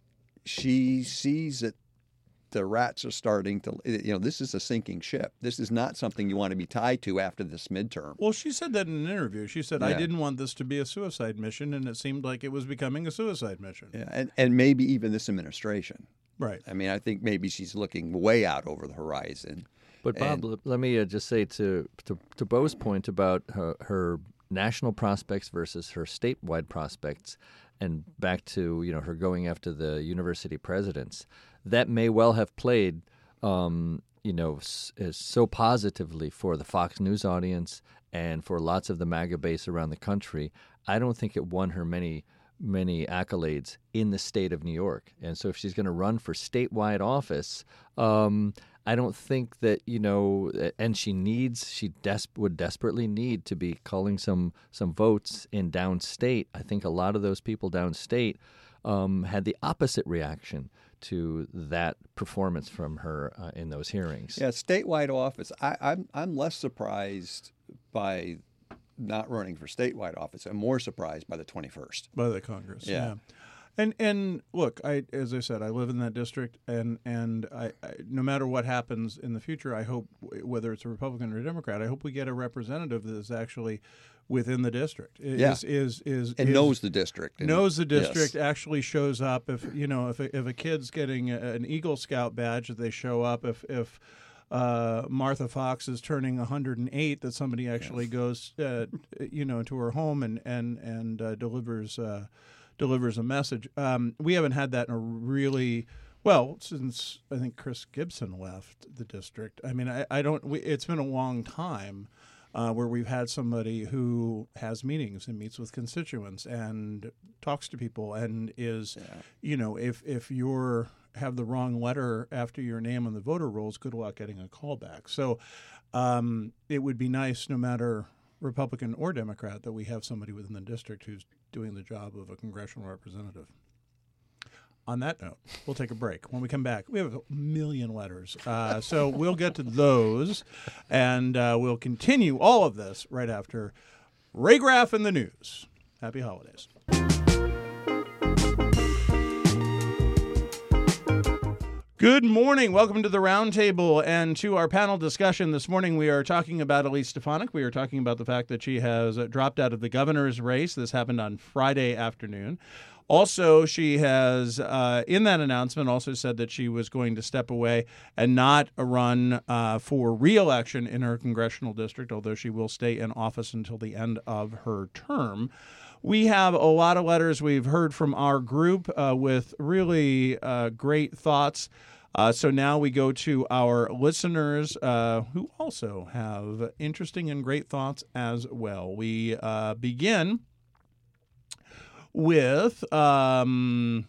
she sees that the rats are starting to, you know, this is a sinking ship. This is not something you want to be tied to after this midterm. Well, she said that in an interview. She said, yeah. I didn't want this to be a suicide mission, and it seemed like it was becoming a suicide mission. Yeah, and, and maybe even this administration. Right. I mean, I think maybe she's looking way out over the horizon. But, Bob, and, let me uh, just say to, to, to Bo's point about her, her national prospects versus her statewide prospects, and back to, you know, her going after the university presidents, that may well have played, um, you know, s- so positively for the Fox News audience and for lots of the MAGA base around the country. I don't think it won her many, many accolades in the state of New York. And so if she's going to run for statewide office, um, I don't think that, you know, and she needs, she des- would desperately need to be culling some some votes in downstate. I think a lot of those people downstate um, had the opposite reaction to that performance from her uh, in those hearings. Yeah, statewide office. I, I'm I'm less surprised by not running for statewide office. I'm more surprised by the twenty-first. By the Congress, yeah. yeah. And and look, I as I said, I live in that district, and and I, I no matter what happens in the future, I hope, whether it's a Republican or a Democrat, I hope we get a representative that is actually within the district. Is, yeah. is is, is and is, knows the district. And, knows the district. Yes. Actually shows up. If you know, if a, if a kid's getting a, an Eagle Scout badge, that they show up. If if uh, Martha Fox is turning one hundred eight, that somebody actually yeah. goes, uh, you know, to her home and and and uh, delivers. Uh, delivers a message. Um, we haven't had that in a really, well, since I think Chris Gibson left the district. I mean, I, I don't, we, it's been a long time uh, where we've had somebody who has meetings and meets with constituents and talks to people and is, yeah. you know, if, if you're, have the wrong letter after your name on the voter rolls, good luck getting a call back. So um, it would be nice, no matter Republican or Democrat, that we have somebody within the district who's doing the job of a congressional representative. On that note, we'll take a break. When we come back, we have a million letters. Uh, so we'll get to those, and uh, we'll continue all of this right after Ray Graff in the news. Happy holidays. Good morning. Welcome to the Roundtable and to our panel discussion. This morning we are talking about Elise Stefanik. We are talking about the fact that she has dropped out of the governor's race. This happened on Friday afternoon. Also, she has, uh, in that announcement, also said that she was going to step away and not run uh, for re-election in her congressional district, although she will stay in office until the end of her term. We have a lot of letters we've heard from our group uh, with really uh, great thoughts. Uh, so now we go to our listeners uh, who also have interesting and great thoughts as well. We uh, begin with um,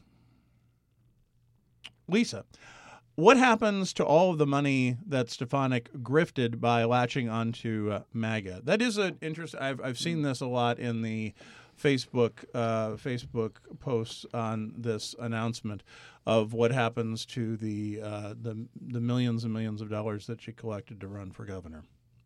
Lisa. What happens to all of the money that Stefanik grifted by latching onto uh, MAGA? That is an interest. I've I've seen this a lot in the Facebook uh, Facebook posts on this announcement of what happens to the uh, the the millions and millions of dollars that she collected to run for governor.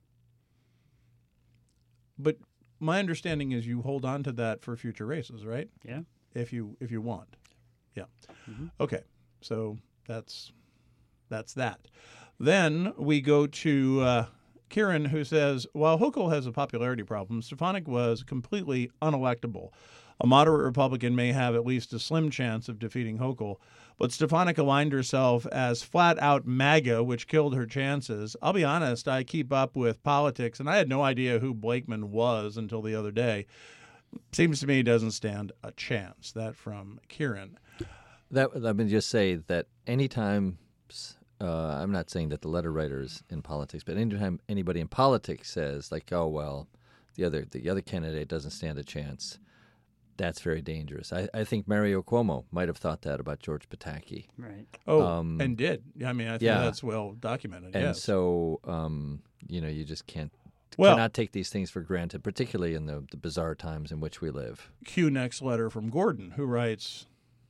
But my understanding is you hold on to that for future races, right? Yeah. If you if you want, yeah. Mm-hmm. Okay, so that's that's that. Then we go to uh, Kieran, who says, while Hochul has a popularity problem, Stefanik was completely unelectable. A moderate Republican may have at least a slim chance of defeating Hochul, but Stefanik aligned herself as flat-out MAGA, which killed her chances. I'll be honest, I keep up with politics, and I had no idea who Blakeman was until the other day. Seems to me he doesn't stand a chance. That from Kieran. That let me just say that anytime, uh, I'm not saying that the letter writers in politics, but anytime anybody in politics says like, "Oh well, the other the other candidate doesn't stand a chance," that's very dangerous. I, I think Mario Cuomo might have thought that about George Pataki. Right. Oh, Um, and did. I mean, I think yeah. that's well documented. And yes. so, um, you know, you just can't Well- cannot take these things for granted, particularly in the, the bizarre times in which we live. Cue next letter from Gordon, who writes,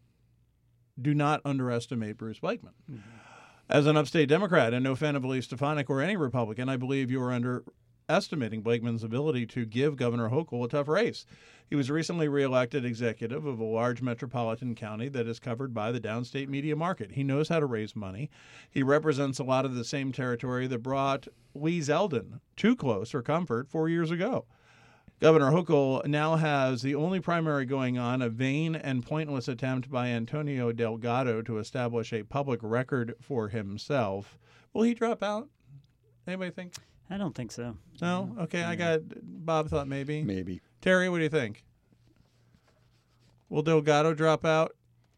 do not underestimate Bruce Blakeman. Mm-hmm. As an upstate Democrat and no fan of Elise Stefanik or any Republican, I believe you are underestimating Blakeman's ability to give Governor Hochul a tough race. He was recently reelected executive of a large metropolitan county that is covered by the downstate media market. He knows how to raise money. He represents a lot of the same territory that brought Lee Zeldin too close for comfort four years ago. Governor Hochul now has the only primary going on, a vain and pointless attempt by Antonio Delgado to establish a public record for himself. Will he drop out? Anybody think? I don't think so. No? Okay, I got Bob thought maybe. Maybe. Terry, what do you think? Will Delgado drop out?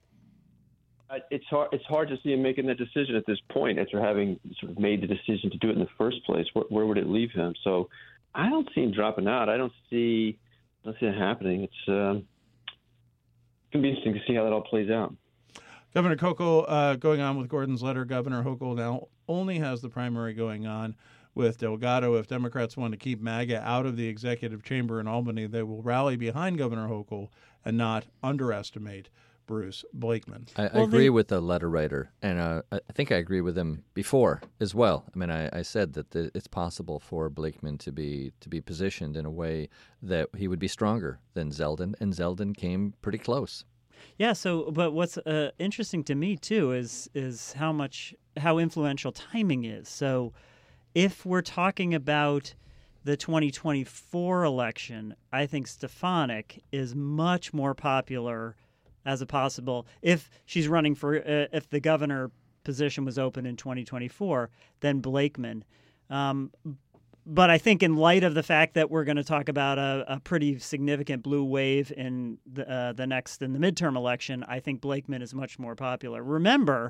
Uh, It's hard. It's hard to see him making that decision at this point after having sort of made the decision to do it in the first place. Where, where would it leave him? So, I don't see him dropping out. I don't see. I don't see it happening. It's um, going to be interesting to see how that all plays out. Governor Hochul, uh, going on with Gordon's letter, Governor Hochul now only has the primary going on with Delgado. If Democrats want to keep MAGA out of the executive chamber in Albany, they will rally behind Governor Hochul and not underestimate Bruce Blakeman. I, I Well, agree they- with the letter writer, and uh, I think I agree with him before as well. I mean, I, I said that the, it's possible for Blakeman to be to be positioned in a way that he would be stronger than Zeldin, and Zeldin came pretty close. Yeah. So, but what's uh, interesting to me too is is how much how influential timing is. So, if we're talking about the twenty twenty-four election, I think Stefanik is much more popular as a possible, if she's running for, uh, if the governor position was open in twenty twenty-four, then Blakeman. Um, but I think in light of the fact that we're going to talk about a, a pretty significant blue wave in the, uh, the next, in the midterm election, I think Blakeman is much more popular. Remember,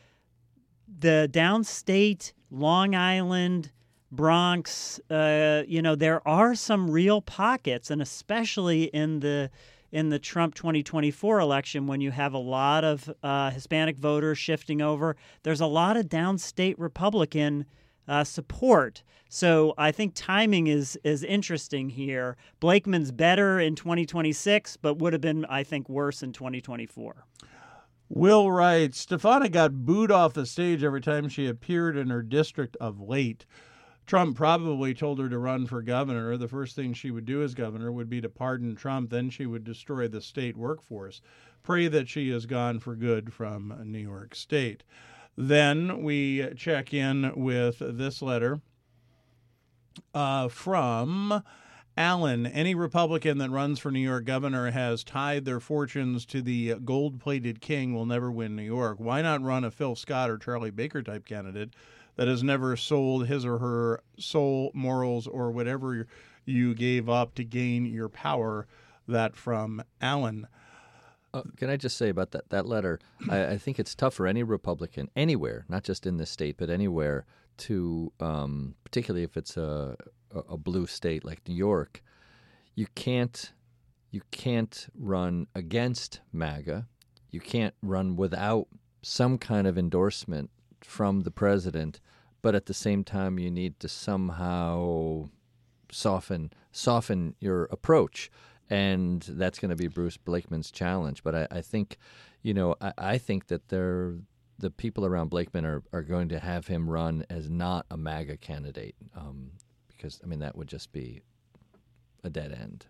the downstate, Long Island, Bronx, uh, you know, there are some real pockets, and especially in the in the Trump twenty twenty-four election, when you have a lot of uh, Hispanic voters shifting over, there's a lot of downstate Republican uh, support. So I think timing is is interesting here. Blakeman's better in twenty twenty-six, but would have been, I think, worse in twenty twenty-four. Will writes, Stefanik got booed off the stage every time she appeared in her district of late. Trump probably told her to run for governor. The first thing she would do as governor would be to pardon Trump. Then she would destroy the state workforce. Pray that she is gone for good from New York State. Then we check in with this letter uh, from Allen, any Republican that runs for New York governor has tied their fortunes to the gold-plated king will never win New York. Why not run a Phil Scott or Charlie Baker type candidate that has never sold his or her soul, morals, or whatever you gave up to gain your power? That from Allen. Uh, can I just say about that that letter? I, I think it's tough for any Republican anywhere, not just in this state, but anywhere, to um, particularly if it's a, a a blue state like New York. You can't you can't run against MAGA. You can't run without some kind of endorsement from the president. But at the same time, you need to somehow soften soften your approach. And that's going to be Bruce Blakeman's challenge. But I, I think, you know, I, I think that they're, the people around Blakeman are, are going to have him run as not a MAGA candidate um, because, I mean, that would just be a dead end.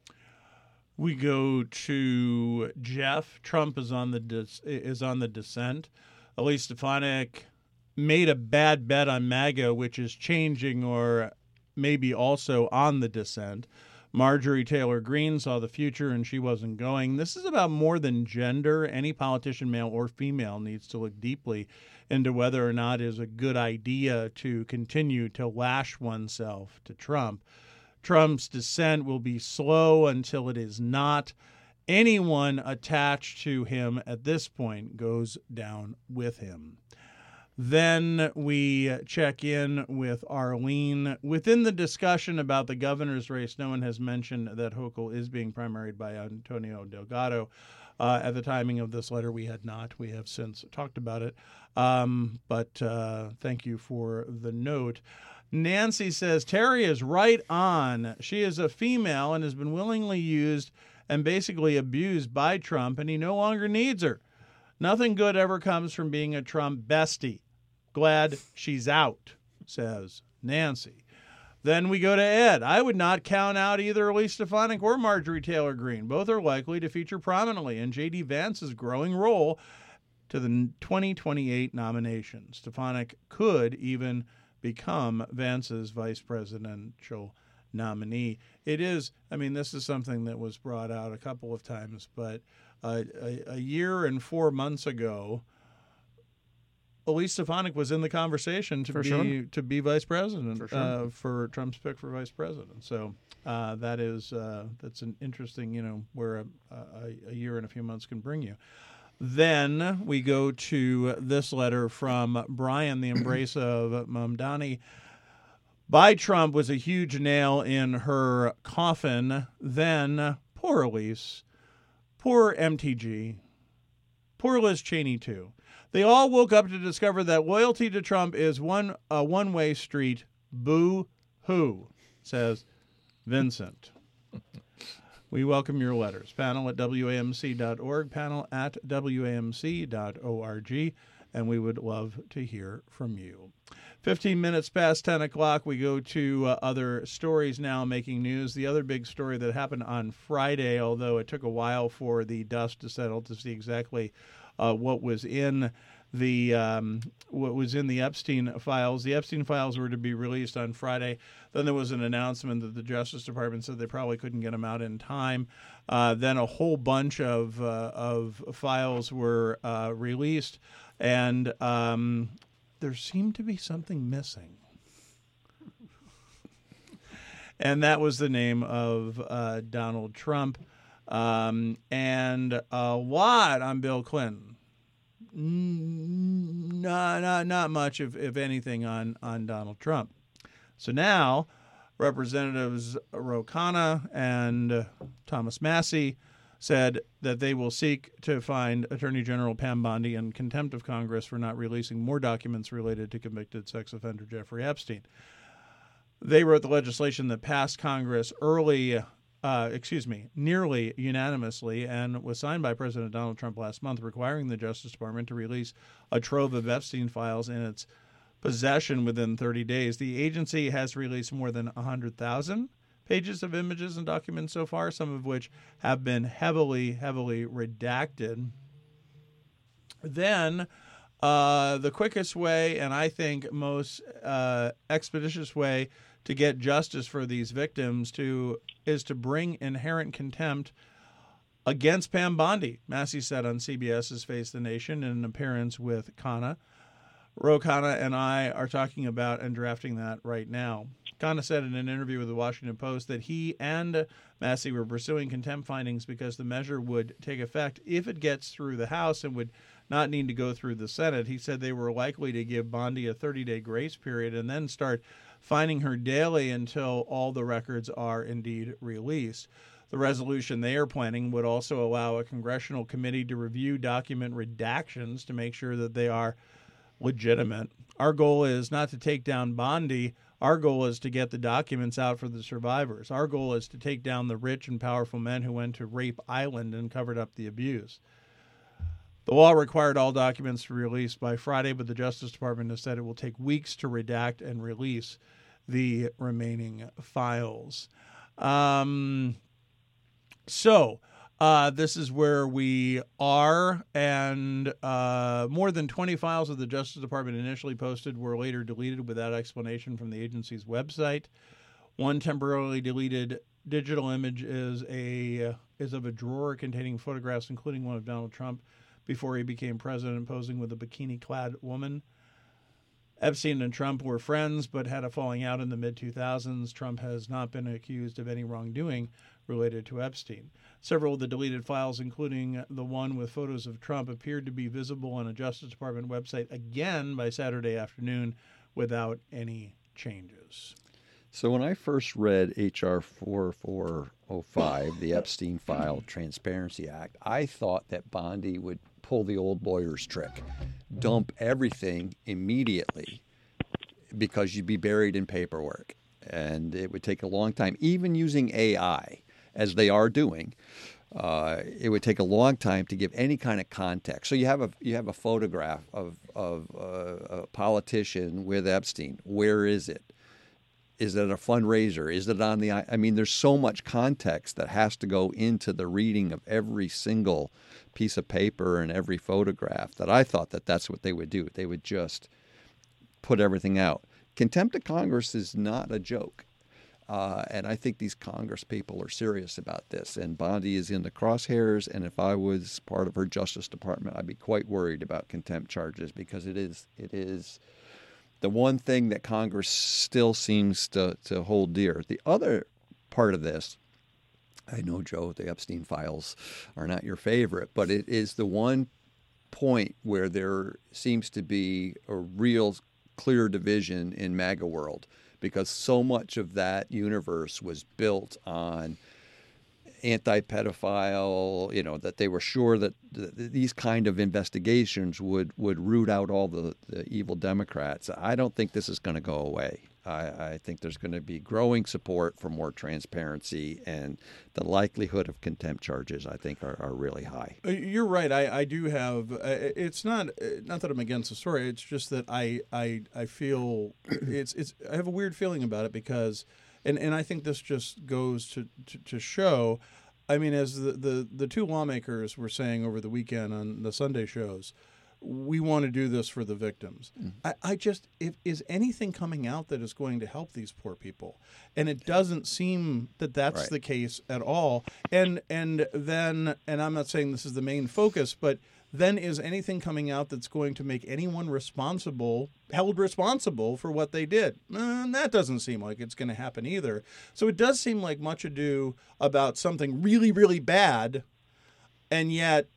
We go to Jeff. Trump is on the dis- is on the descent. Elise Stefanik made a bad bet on MAGA, which is changing or maybe also on the descent. Marjorie Taylor Greene saw the future and she wasn't going. This is about more than gender. Any politician, male or female, needs to look deeply into whether or not it is a good idea to continue to lash oneself to Trump. Trump's descent will be slow until it is not. Anyone attached to him at this point goes down with him. Then we check in with Arlene. Within the discussion about the governor's race, no one has mentioned that Hochul is being primaried by Antonio Delgado. Uh, at the timing of this letter, we had not. We have since talked about it. Um, but uh, thank you for the note. Nancy says, Terry is right on. She is a female and has been willingly used and basically abused by Trump, and he no longer needs her. Nothing good ever comes from being a Trump bestie. Glad she's out, says Nancy. Then we go to Ed. I would not count out either Elise Stefanik or Marjorie Taylor Greene. Both are likely to feature prominently in J D. Vance's growing role to the twenty twenty-eight nomination. Stefanik could even become Vance's vice presidential nominee. It is, I mean, this is something that was brought out a couple of times, but uh, a, a year and four months ago, Elise Stefanik was in the conversation to For be sure. to be vice president For sure. uh, for Trump's pick for vice president. So uh, that is uh, that's an interesting, you know, where a, a, a year and a few months can bring you. Then we go to this letter from Brian, the embrace of Mamdani. By Trump was a huge nail in her coffin. Then poor Elise, poor M T G, poor Liz Cheney too. They all woke up to discover that loyalty to Trump is one a one-way street. Boo-hoo, says Vincent. We welcome your letters. Panel at W A M C dot org, panel at W A M C dot org, and we would love to hear from you. fifteen minutes past ten o'clock, we go to uh, other stories now making news. The other big story that happened on Friday, although it took a while for the dust to settle to see exactly Uh, what was in the um, what was in the Epstein files. The Epstein files were to be released on Friday. Then there was an announcement that the Justice Department said they probably couldn't get them out in time. Uh, then a whole bunch of uh, of files were uh, released, and um, there seemed to be something missing. And that was the name of uh, Donald Trump. Um, and a lot on Bill Clinton. Not, not, not much, if, if anything, on, on Donald Trump. So now, Representatives Ro Khanna and Thomas Massie said that they will seek to find Attorney General Pam Bondi in contempt of Congress for not releasing more documents related to convicted sex offender Jeffrey Epstein. They wrote the legislation that passed Congress early Uh, excuse me, nearly unanimously, and was signed by President Donald Trump last month, requiring the Justice Department to release a trove of Epstein files in its possession within thirty days. The agency has released more than one hundred thousand pages of images and documents so far, some of which have been heavily, heavily redacted. Then uh, the quickest way, and I think most uh, expeditious way to get justice for these victims to is to bring inherent contempt against Pam Bondi, Massey said on CBS's Face the Nation in an appearance with Khanna. Ro Khanna and I are talking about and drafting that right now. Khanna said in an interview with the Washington Post that he and Massey were pursuing contempt findings because the measure would take effect if it gets through the House and would not need to go through the Senate. He said they were likely to give Bondi a thirty-day grace period and then start fining her daily until all the records are indeed released. The resolution they are planning would also allow a congressional committee to review document redactions to make sure that they are legitimate. Our goal is not to take down Bondi. Our goal is to get the documents out for the survivors. Our goal is to take down the rich and powerful men who went to Rape Island and covered up the abuse. The law required all documents to be released by Friday, but the Justice Department has said it will take weeks to redact and release the remaining files. Um, so uh, this is where we are, and uh, more than twenty files of the Justice Department initially posted were later deleted without explanation from the agency's website. One temporarily deleted digital image is a is of a drawer containing photographs, including one of Donald Trump before he became president, posing with a bikini-clad woman. Epstein and Trump were friends but had a falling out in the mid two thousands. Trump has not been accused of any wrongdoing related to Epstein. Several of the deleted files, including the one with photos of Trump, appeared to be visible on a Justice Department website again by Saturday afternoon without any changes. So when I first read H R forty-four oh five, the Epstein File Transparency Act, I thought that Bondi would pull the old lawyer's trick, dump everything immediately because you'd be buried in paperwork. And it would take a long time, even using A I, as they are doing. Uh, it would take a long time to give any kind of context. So you have a you have a photograph of of uh, a politician with Epstein. Where is it? Is it a fundraiser? Is it on the? I mean, there's so much context that has to go into the reading of every single piece of paper and every photograph that I thought that that's what they would do. They would just put everything out. Contempt of Congress is not a joke. Uh, and I think these Congress people are serious about this. And Bondi is in the crosshairs. And if I was part of her Justice Department, I'd be quite worried about contempt charges because it is it is the one thing that Congress still seems to, to hold dear. The other part of this, I know, Joe, the Epstein files are not your favorite, but it is the one point where there seems to be a real clear division in MAGA world, because so much of that universe was built on anti-pedophile, you know, that they were sure that th- these kind of investigations would, would root out all the, the evil Democrats. I don't think this is going to go away. I, I think there's going to be growing support for more transparency, and the likelihood of contempt charges, I think, are, are really high. You're right. I, I do have. Uh, it's not not that I'm against the story. It's just that I I, I feel it's it's. I have a weird feeling about it because, and, and I think this just goes to, to, to show. I mean, as the, the, the two lawmakers were saying over the weekend on the Sunday shows, we want to do this for the victims. Mm-hmm. I, I just, if is anything coming out that is going to help these poor people? And it doesn't seem that that's right. the case at all. And and then, and I'm not saying this is the main focus, but then is anything coming out that's going to make anyone responsible, held responsible for what they did? And that doesn't seem like it's going to happen either. So it does seem like much ado about something really, really bad, and yet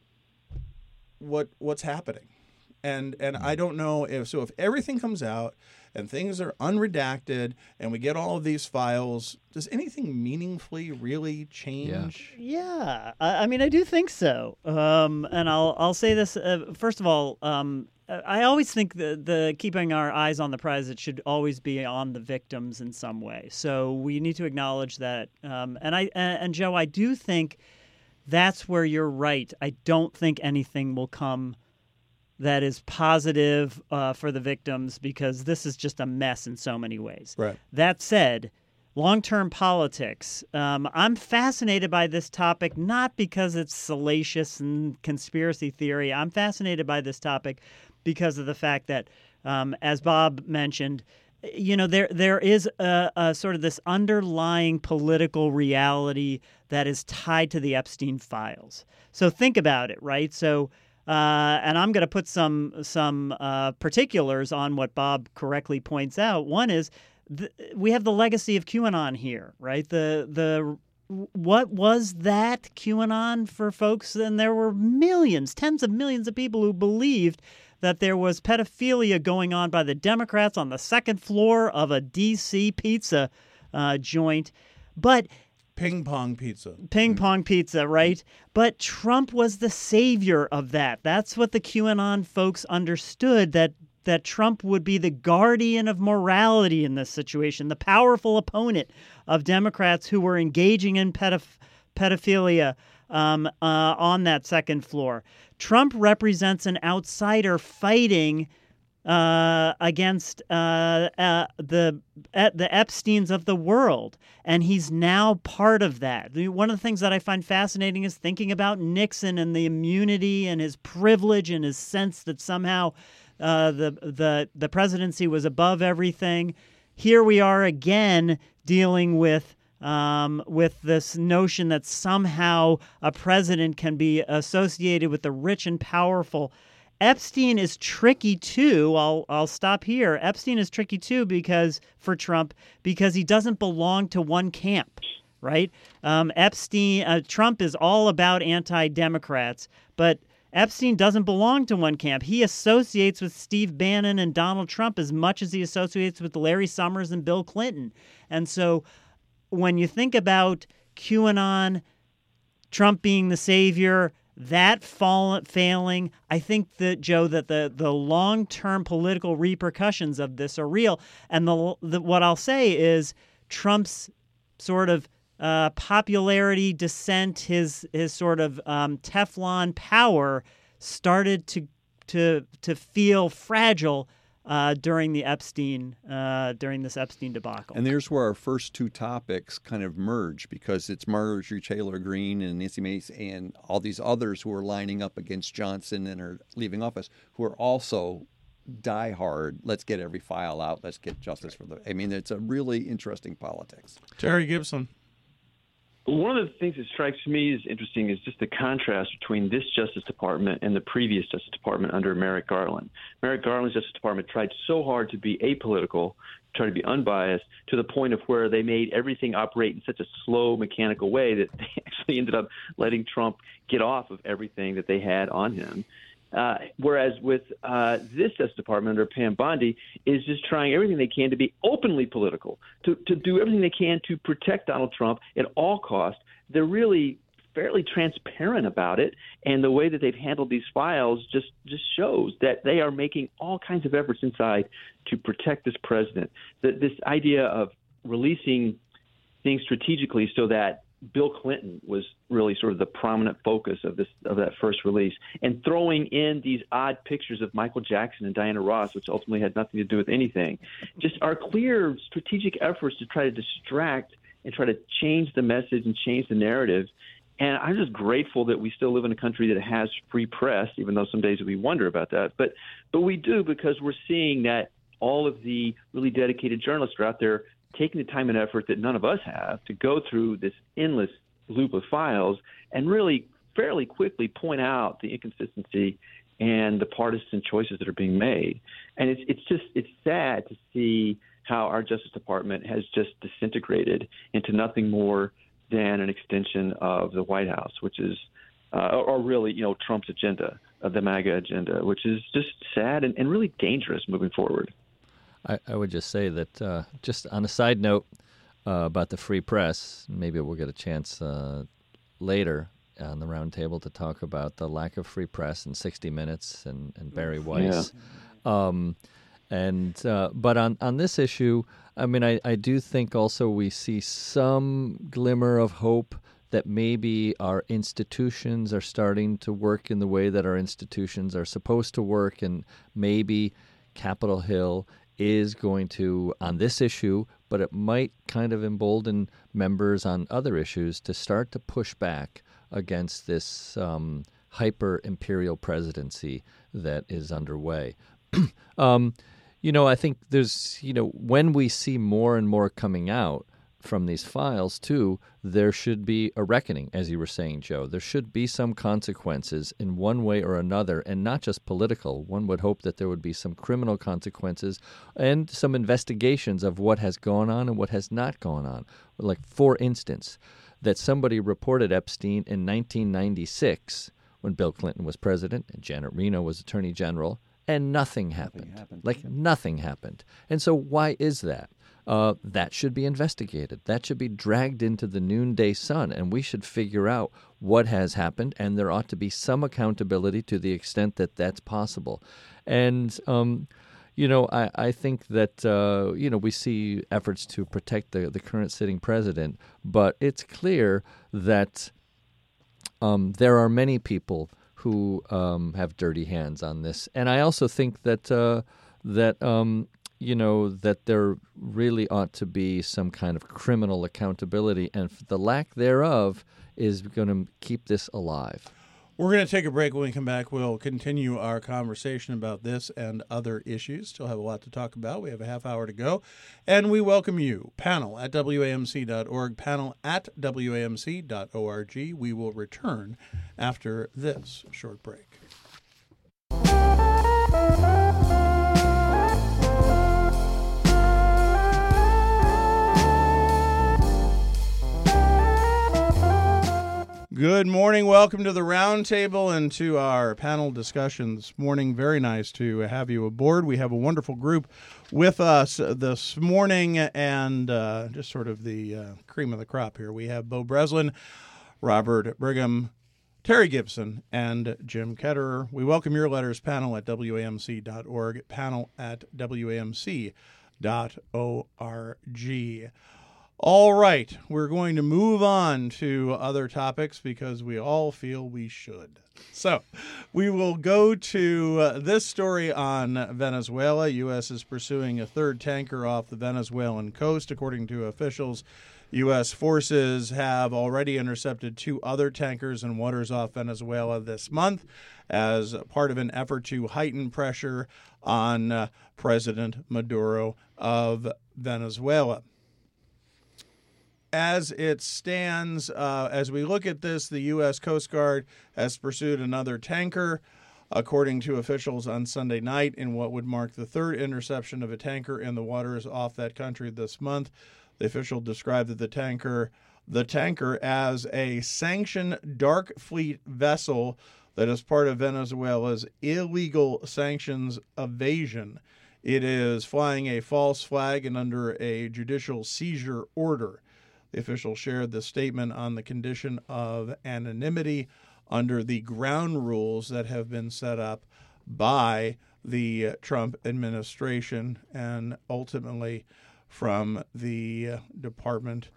what what's happening. And and I don't know if so if everything comes out and things are unredacted and we get all of these files, does anything meaningfully really change? Yeah, yeah. I, I mean, I do think so. Um, and I'll I'll say this uh, first of all. Um, I always think the the keeping our eyes on the prize, it should always be on the victims in some way. So we need to acknowledge that. Um, and I and, and Joe, I do think that's where you're right. I don't think anything will come that is positive uh, for the victims, because this is just a mess in so many ways. Right. That said, long-term politics. Um, I'm fascinated by this topic, not because it's salacious and conspiracy theory. I'm fascinated by this topic because of the fact that, um, as Bob mentioned, you know, there there is a, a sort of this underlying political reality that is tied to the Epstein files. So think about it, right? So, uh, and I'm going to put some some uh, particulars on what Bob correctly points out. One is th- we have the legacy of QAnon here, right? The the what was that QAnon for folks? And there were millions, tens of millions of people who believed that there was pedophilia going on by the Democrats on the second floor of a D C pizza uh, joint. But Ping pong pizza. Ping pong pizza, right? But Trump was the savior of that. That's what the QAnon folks understood, that that Trump would be the guardian of morality in this situation, the powerful opponent of Democrats who were engaging in pedoph- pedophilia um, uh, on that second floor. Trump represents an outsider fighting uh, against uh, uh, the uh, the Epsteins of the world, and he's now part of that. One of the things that I find fascinating is thinking about Nixon and the immunity and his privilege and his sense that somehow uh, the the the presidency was above everything. Here we are again dealing with um, with this notion that somehow a president can be associated with the rich and powerful. Epstein is tricky too. I'll I'll stop here. Epstein is tricky too because for Trump because he doesn't belong to one camp, right? Um, Epstein, uh, Trump is all about anti-Democrats, but Epstein doesn't belong to one camp. He associates with Steve Bannon and Donald Trump as much as he associates with Larry Summers and Bill Clinton. And so when you think about QAnon, Trump being the savior, that fall, failing, I think that, Joe, that the, the long-term political repercussions of this are real. And the, the what I'll say is Trump's sort of uh, popularity, descent, his his sort of um, Teflon power started to to to feel fragile Uh, during the Epstein, uh, during this Epstein debacle. And there's where our first two topics kind of merge, because it's Marjorie Taylor Greene and Nancy Mace and all these others who are lining up against Johnson and are leaving office, who are also diehard. Let's get every file out. Let's get justice for the. I mean, it's a really interesting politics. Terry Gibson. One of the things that strikes me as interesting is just the contrast between this Justice Department and the previous Justice Department under Merrick Garland. Merrick Garland's Justice Department tried so hard to be apolitical, try to be unbiased, to the point of where they made everything operate in such a slow, mechanical way that they actually ended up letting Trump get off of everything that they had on him. Uh, whereas with uh, this Justice Department under Pam Bondi is just trying everything they can to be openly political, to, to do everything they can to protect Donald Trump at all costs. They're really fairly transparent about it, and the way that they've handled these files just, just shows that they are making all kinds of efforts inside to protect this president. The, this idea of releasing things strategically so that Bill Clinton was really sort of the prominent focus of this of that first release, and throwing in these odd pictures of Michael Jackson and Diana Ross, which ultimately had nothing to do with anything, just are clear strategic efforts to try to distract and try to change the message and change the narrative. And I'm just grateful that we still live in a country that has free press, even though some days we wonder about that. But but we do, because we're seeing that all of the really dedicated journalists are out there taking the time and effort that none of us have to go through this endless loop of files and really fairly quickly point out the inconsistency and the partisan choices that are being made. And it's it's just it's sad to see how our Justice Department has just disintegrated into nothing more than an extension of the White House, which is uh, or really, you know, Trump's agenda, of the MAGA agenda, which is just sad and, and really dangerous moving forward. I, I would just say that, uh, just on a side note uh, about the free press, maybe we'll get a chance uh, later on the round table to talk about the lack of free press in sixty minutes and, and Barry Weiss. Yeah. Um, and uh, but on, on this issue, I mean, I, I do think also we see some glimmer of hope that maybe our institutions are starting to work in the way that our institutions are supposed to work, and maybe Capitol Hill is going to, on this issue, but it might kind of embolden members on other issues to start to push back against this um, hyper-imperial presidency that is underway. um, You know, I think there's, you know, when we see more and more coming out from these files, too, there should be a reckoning, as you were saying, Joe. There should be some consequences in one way or another, and not just political. One would hope that there would be some criminal consequences and some investigations of what has gone on and what has not gone on. Like, for instance, that somebody reported Epstein in nineteen ninety-six when Bill Clinton was president and Janet Reno was attorney general, and nothing happened. Nothing happened. Like, nothing happened. And so why is that? Uh, that should be investigated. That should be dragged into the noonday sun, and we should figure out what has happened, and there ought to be some accountability to the extent that that's possible. And, um, you know, I, I think that, uh, you know, we see efforts to protect the, the current sitting president, but it's clear that um, there are many people who um, have dirty hands on this. And I also think that uh, that um, you know, that there really ought to be some kind of criminal accountability, and the lack thereof is going to keep this alive. We're going to take a break. When we come back, we'll continue our conversation about this and other issues. Still have a lot to talk about. We have a half hour to go. And we welcome you. Panel at W A M C dot org, panel at W A M C dot org. We will return after this short break. Good morning. Welcome to the Roundtable and to our panel discussion this morning. Very nice to have you aboard. We have a wonderful group with us this morning, and uh, just sort of the uh, cream of the crop here. We have Beau Breslin, Robert Brigham, Terry Gibson, and Jim Ketterer. We welcome your letters, panel at W A M C dot org, panel at W A M C dot org. All right, we're going to move on to other topics because we all feel we should. So we will go to uh, this story on Venezuela. U S is pursuing a third tanker off the Venezuelan coast. According to officials, U S forces have already intercepted two other tankers in waters off Venezuela this month as part of an effort to heighten pressure on uh, President Maduro of Venezuela. As it stands, uh, as we look at this, the U S Coast Guard has pursued another tanker, according to officials on Sunday night, in what would mark the third interception of a tanker in the waters off that country this month. The official described the tanker, the tanker as a sanctioned dark fleet vessel that is part of Venezuela's illegal sanctions evasion. It is flying a false flag and under a judicial seizure order. The official shared the statement on the condition of anonymity under the ground rules that have been set up by the Trump administration and ultimately from the Department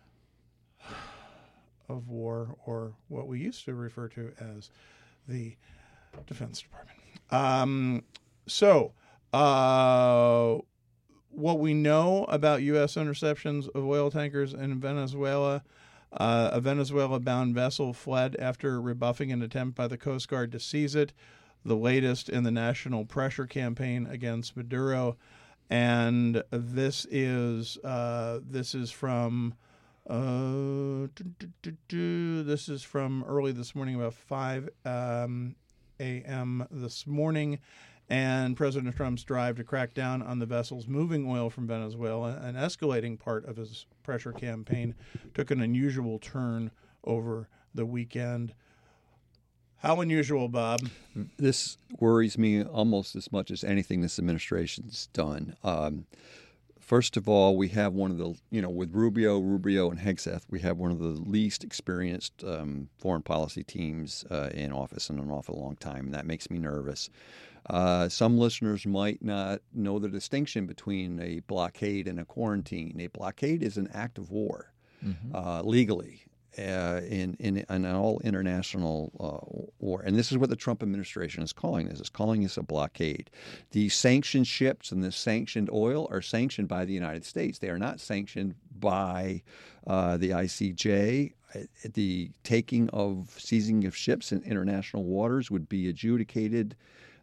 of War, or what we used to refer to as the Defense Department. Um, so, uh, what we know about U S interceptions of oil tankers in Venezuela, uh, a Venezuela-bound vessel fled after rebuffing an attempt by the Coast Guard to seize it, the latest in the national pressure campaign against Maduro. And this is uh, this is from uh, this is from early this morning, about five um, a.m. this morning. And President Trump's drive to crack down on the vessels moving oil from Venezuela, an escalating part of his pressure campaign, took an unusual turn over the weekend. How unusual, Bob? This worries me almost as much as anything this administration's done. Um, first of all, we have one of the, you know, with Rubio, Rubio, and Hegseth, we have one of the least experienced um, foreign policy teams uh, in office in an awful long time, and that makes me nervous. Uh, some listeners might not know the distinction between a blockade and a quarantine. A blockade is an act of war, mm-hmm. uh, legally, uh, in, in in all international uh, war. And this is what the Trump administration is calling this. It's calling this a blockade. These sanctioned ships and this sanctioned oil are sanctioned by the United States. They are not sanctioned by uh, the I C J. The taking of seizing of ships in international waters would be adjudicated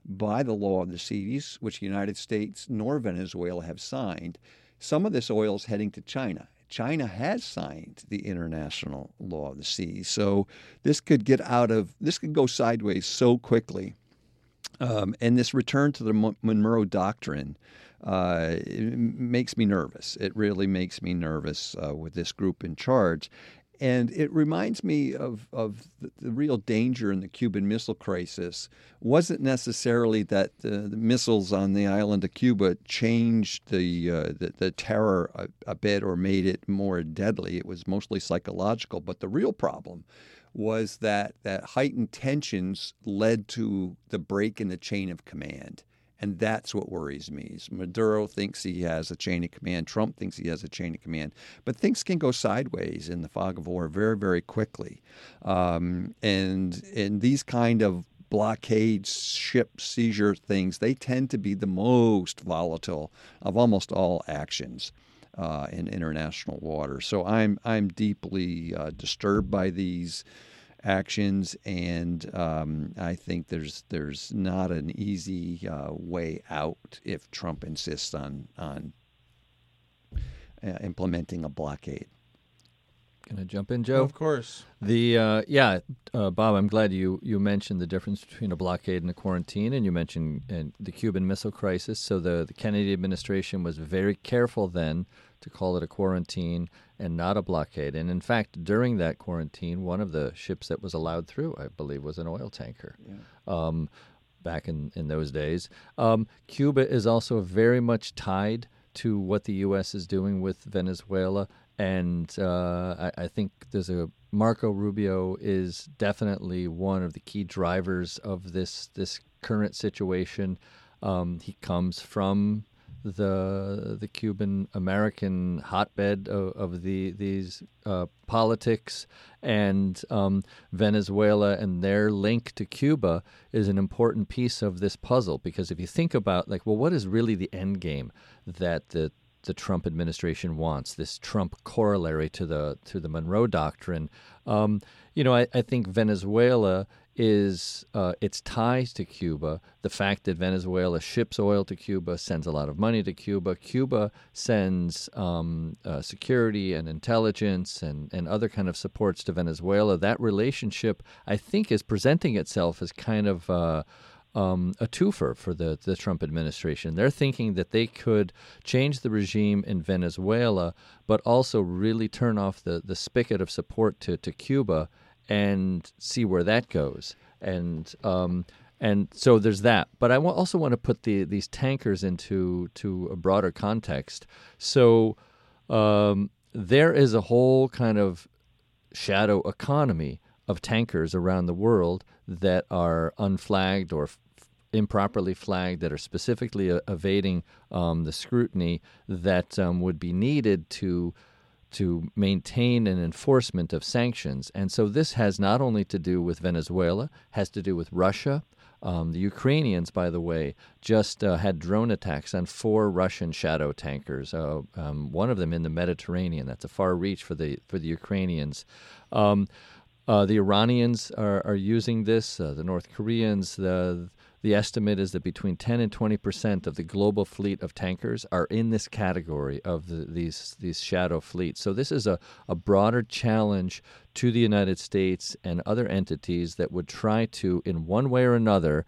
by the law of the seas, which the United States nor Venezuela have signed. Some of this oil is heading to China. China has signed the international law of the sea. So this could get out of, this could go sideways so quickly. Um, and this return to the Mon- Monroe Doctrine uh, it makes me nervous. It really makes me nervous uh, with this group in charge. And it reminds me of, of the, the real danger in the Cuban Missile Crisis wasn't necessarily that the, the missiles on the island of Cuba changed the, uh, the, the terror a, a bit or made it more deadly. It was mostly psychological. But the real problem was that, that heightened tensions led to the break in the chain of command. And that's what worries me. Maduro thinks he has a chain of command. Trump thinks he has a chain of command. But things can go sideways in the fog of war very, very quickly. Um, and, and these kind of blockade, ship seizure things, they tend to be the most volatile of almost all actions uh, in international water. So I'm, I'm deeply uh, disturbed by these actions, and um, I think there's there's not an easy uh, way out if Trump insists on on uh, implementing a blockade. Can I jump in, Joe? Of course. The uh, yeah, uh, Bob, I'm glad you, you mentioned the difference between a blockade and a quarantine, and you mentioned uh, the Cuban Missile Crisis. So the, the Kennedy administration was very careful then to call it a quarantine and not a blockade. And in fact, during that quarantine, one of the ships that was allowed through, I believe, was an oil tanker. Yeah. Um, back in, in those days. Um, Cuba is also very much tied to what the U S is doing with Venezuela. And uh, I, I think there's a Marco Rubio is definitely one of the key drivers of this this current situation. Um, he comes from the the Cuban American hotbed of, of the these uh, politics, and um, Venezuela and their link to Cuba is an important piece of this puzzle. Because if you think about, like, well, what is really the end game that the the Trump administration wants, this Trump corollary to the to the Monroe Doctrine? Um, you know, I, I think Venezuela is uh, its ties to Cuba, the fact that Venezuela ships oil to Cuba, sends a lot of money to Cuba. Cuba sends um, uh, security and intelligence and, and other kind of supports to Venezuela. That relationship, I think, is presenting itself as kind of uh, um, a twofer for the, the Trump administration. They're thinking that they could change the regime in Venezuela, but also really turn off the, the spigot of support to, to Cuba and see where that goes. And um, and so there's that. But I w- also want to put the these tankers into to a broader context. So um, there is a whole kind of shadow economy of tankers around the world that are unflagged or f- improperly flagged, that are specifically uh, evading um, the scrutiny that um, would be needed to to maintain an enforcement of sanctions. And so this has not only to do with Venezuela, has to do with Russia. Um, the Ukrainians, by the way, just uh, had drone attacks on four Russian shadow tankers, uh, um, one of them in the Mediterranean. That's a far reach for the for the Ukrainians. Um, uh, the Iranians are, are using this, uh, the North Koreans. The The estimate is that between ten and twenty percent of the global fleet of tankers are in this category of the, these these shadow fleets. So this is a, a broader challenge to the United States and other entities that would try to, in one way or another,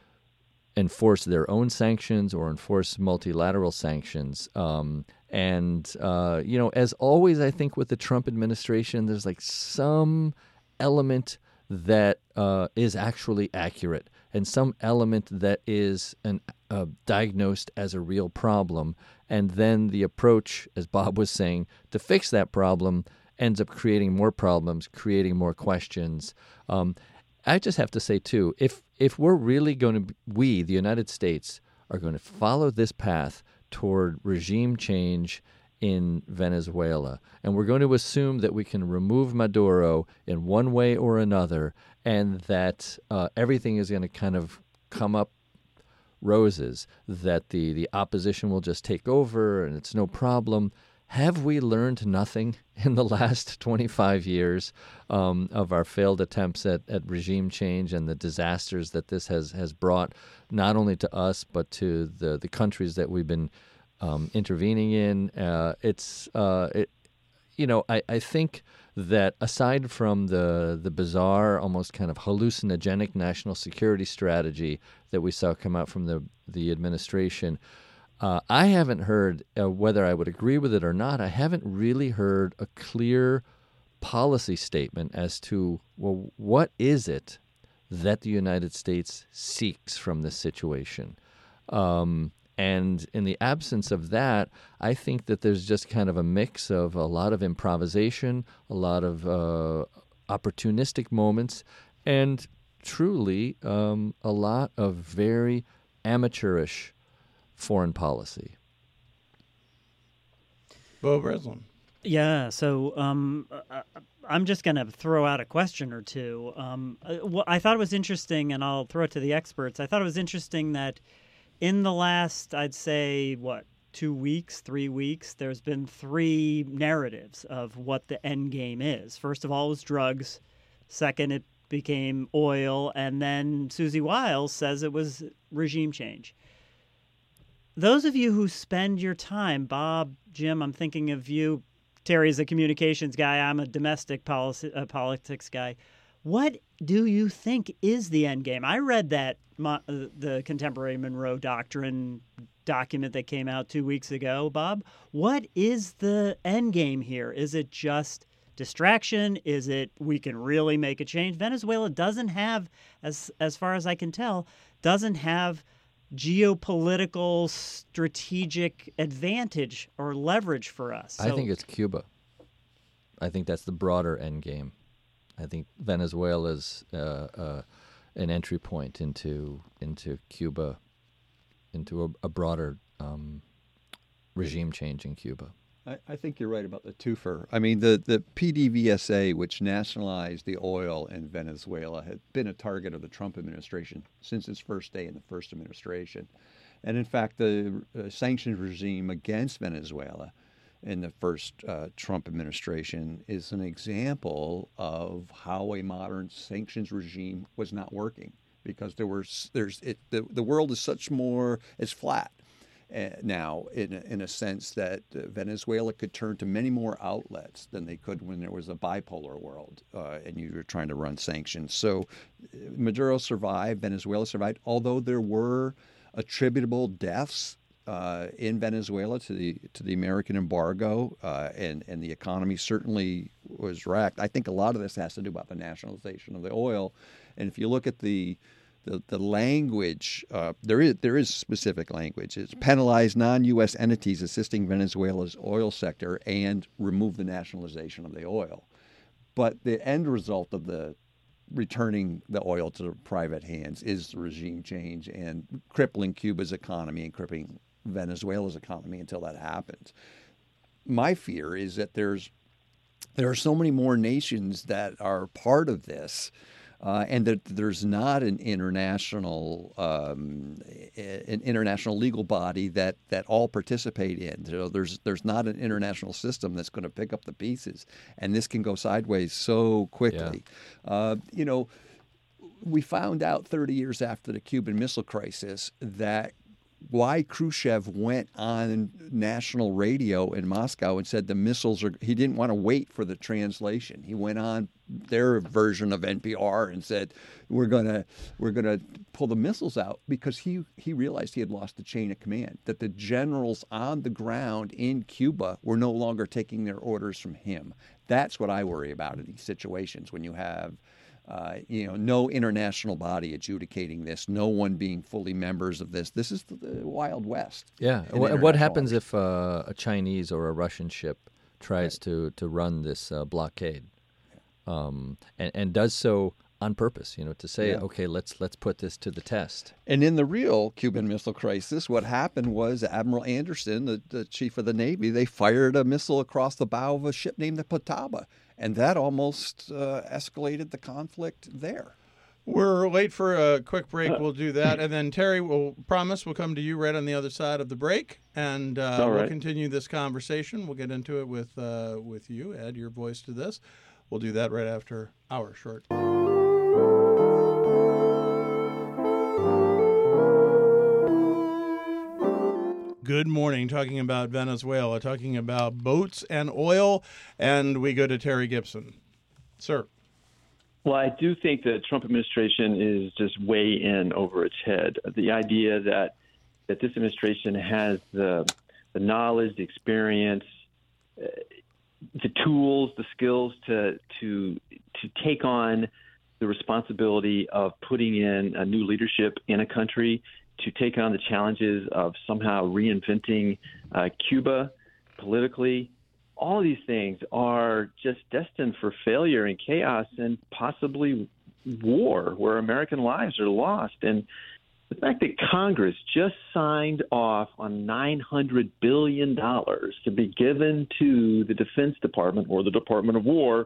enforce their own sanctions or enforce multilateral sanctions. Um, and, uh, you know, as always, I think with the Trump administration, there's like some element that uh, is actually accurate, and some element that is an, uh, diagnosed as a real problem. And then the approach, as Bob was saying, to fix that problem ends up creating more problems, creating more questions. Um, I just have to say, too, if if we're really going to, we, the United States, are going to follow this path toward regime change in Venezuela, and we're going to assume that we can remove Maduro in one way or another, and that uh, everything is going to kind of come up roses, that the, the opposition will just take over and it's no problem. have we learned nothing in the last twenty-five years um, of our failed attempts at, at regime change and the disasters that this has, has brought not only to us but to the, the countries that we've been um, intervening in? Uh, it's uh, it, you know, I, I think that aside from the the bizarre, almost kind of hallucinogenic national security strategy that we saw come out from the, the administration, uh, I haven't heard, uh, whether I would agree with it or not, I haven't really heard a clear policy statement as to, well, what is it that the United States seeks from this situation? Um, and in the absence of that, I think that there's just kind of a mix of a lot of improvisation, a lot of uh, opportunistic moments, and truly um, a lot of very amateurish foreign policy. Bo Breslin. Yeah, so um, uh, I'm just going to throw out a question or two. Um, uh, well, I thought it was interesting, and I'll throw it to the experts. I thought it was interesting that in the last, I'd say, what, two weeks, three weeks, there's been three narratives of what the end game is. First of all, it was drugs. Second, it became oil. And then Susie Wiles says it was regime change. Those of you who spend your time, Bob, Jim, I'm thinking of you. Terry's a communications guy. I'm a domestic policy, uh, politics guy. What do you think is the end game? I read that uh, the Contemporary Monroe Doctrine document that came out two weeks ago. Bob, what is the end game here? Is it just distraction? Is it we can really make a change? Venezuela doesn't have, as as far as I can tell, doesn't have geopolitical strategic advantage or leverage for us. So, I think it's Cuba. I think that's the broader end game. I think Venezuela's uh, uh, an entry point into into Cuba, into a, a broader um, regime change in Cuba. I, I think you're right about the twofer. I mean, the, the P D V S A, which nationalized the oil in Venezuela, had been a target of the Trump administration since its first day in the first administration. And in fact, the uh, sanctions regime against Venezuela in the first uh, Trump administration is an example of how a modern sanctions regime was not working, because there were there's it, the the world is such more it's flat uh, now in in a sense that uh, Venezuela could turn to many more outlets than they could when there was a bipolar world uh, and you were trying to run sanctions. So uh, Maduro survived, Venezuela survived, although there were attributable deaths Uh, in Venezuela to the to the American embargo, uh, and and the economy certainly was wrecked. I think a lot of this has to do about the nationalization of the oil, and if you look at the the, the language, uh, there is there is specific language. It's penalize non-U S entities assisting Venezuela's oil sector and remove the nationalization of the oil. But the end result of the returning the oil to the private hands is the regime change and crippling Cuba's economy and crippling Venezuela's economy until that happens. My fear is that there's there are so many more nations that are part of this, uh, and that there's not an international um, an international legal body that, that all participate in. So there's there's not an international system that's going to pick up the pieces, and this can go sideways so quickly. Yeah. Uh, you know, we found out thirty years after the Cuban Missile Crisis that why Khrushchev went on national radio in Moscow and said the missiles are, he didn't want to wait for the translation. He went on their version of N P R and said, we're going to we're going to pull the missiles out, because he, he realized he had lost the chain of command, that the generals on the ground in Cuba were no longer taking their orders from him. That's what I worry about in these situations when you have Uh, you know, no international body adjudicating this, no one being fully members of this. This is the, the Wild West. Yeah. What, what happens if uh, a Chinese or a Russian ship tries right. to, to run this uh, blockade, um, and, and does so on purpose? You know, to say, yeah. okay, let's let's put this to the test. And in the real Cuban Missile Crisis, what happened was Admiral Anderson, the, the chief of the Navy, they fired a missile across the bow of a ship named the Potaba. And that almost uh, escalated the conflict there. We're late for a quick break. We'll do that. And then, Terry, we'll promise we'll come to you right on the other side of the break. And uh, All right. we'll continue this conversation. We'll get into it with uh, with you. Add your voice to this. We'll do that right after our short. Good morning. Talking about Venezuela, talking about boats and oil. And we go to Terry Gibson. Sir. Well, I do think the Trump administration is just way in over its head. The idea that that this administration has the the knowledge, the experience, uh, the tools, the skills to to to take on the responsibility of putting in a new leadership in a country, to take on the challenges of somehow reinventing uh, Cuba politically. All of these things are just destined for failure and chaos and possibly war, where American lives are lost. And the fact that Congress just signed off on nine hundred billion dollars to be given to the Defense Department or the Department of War,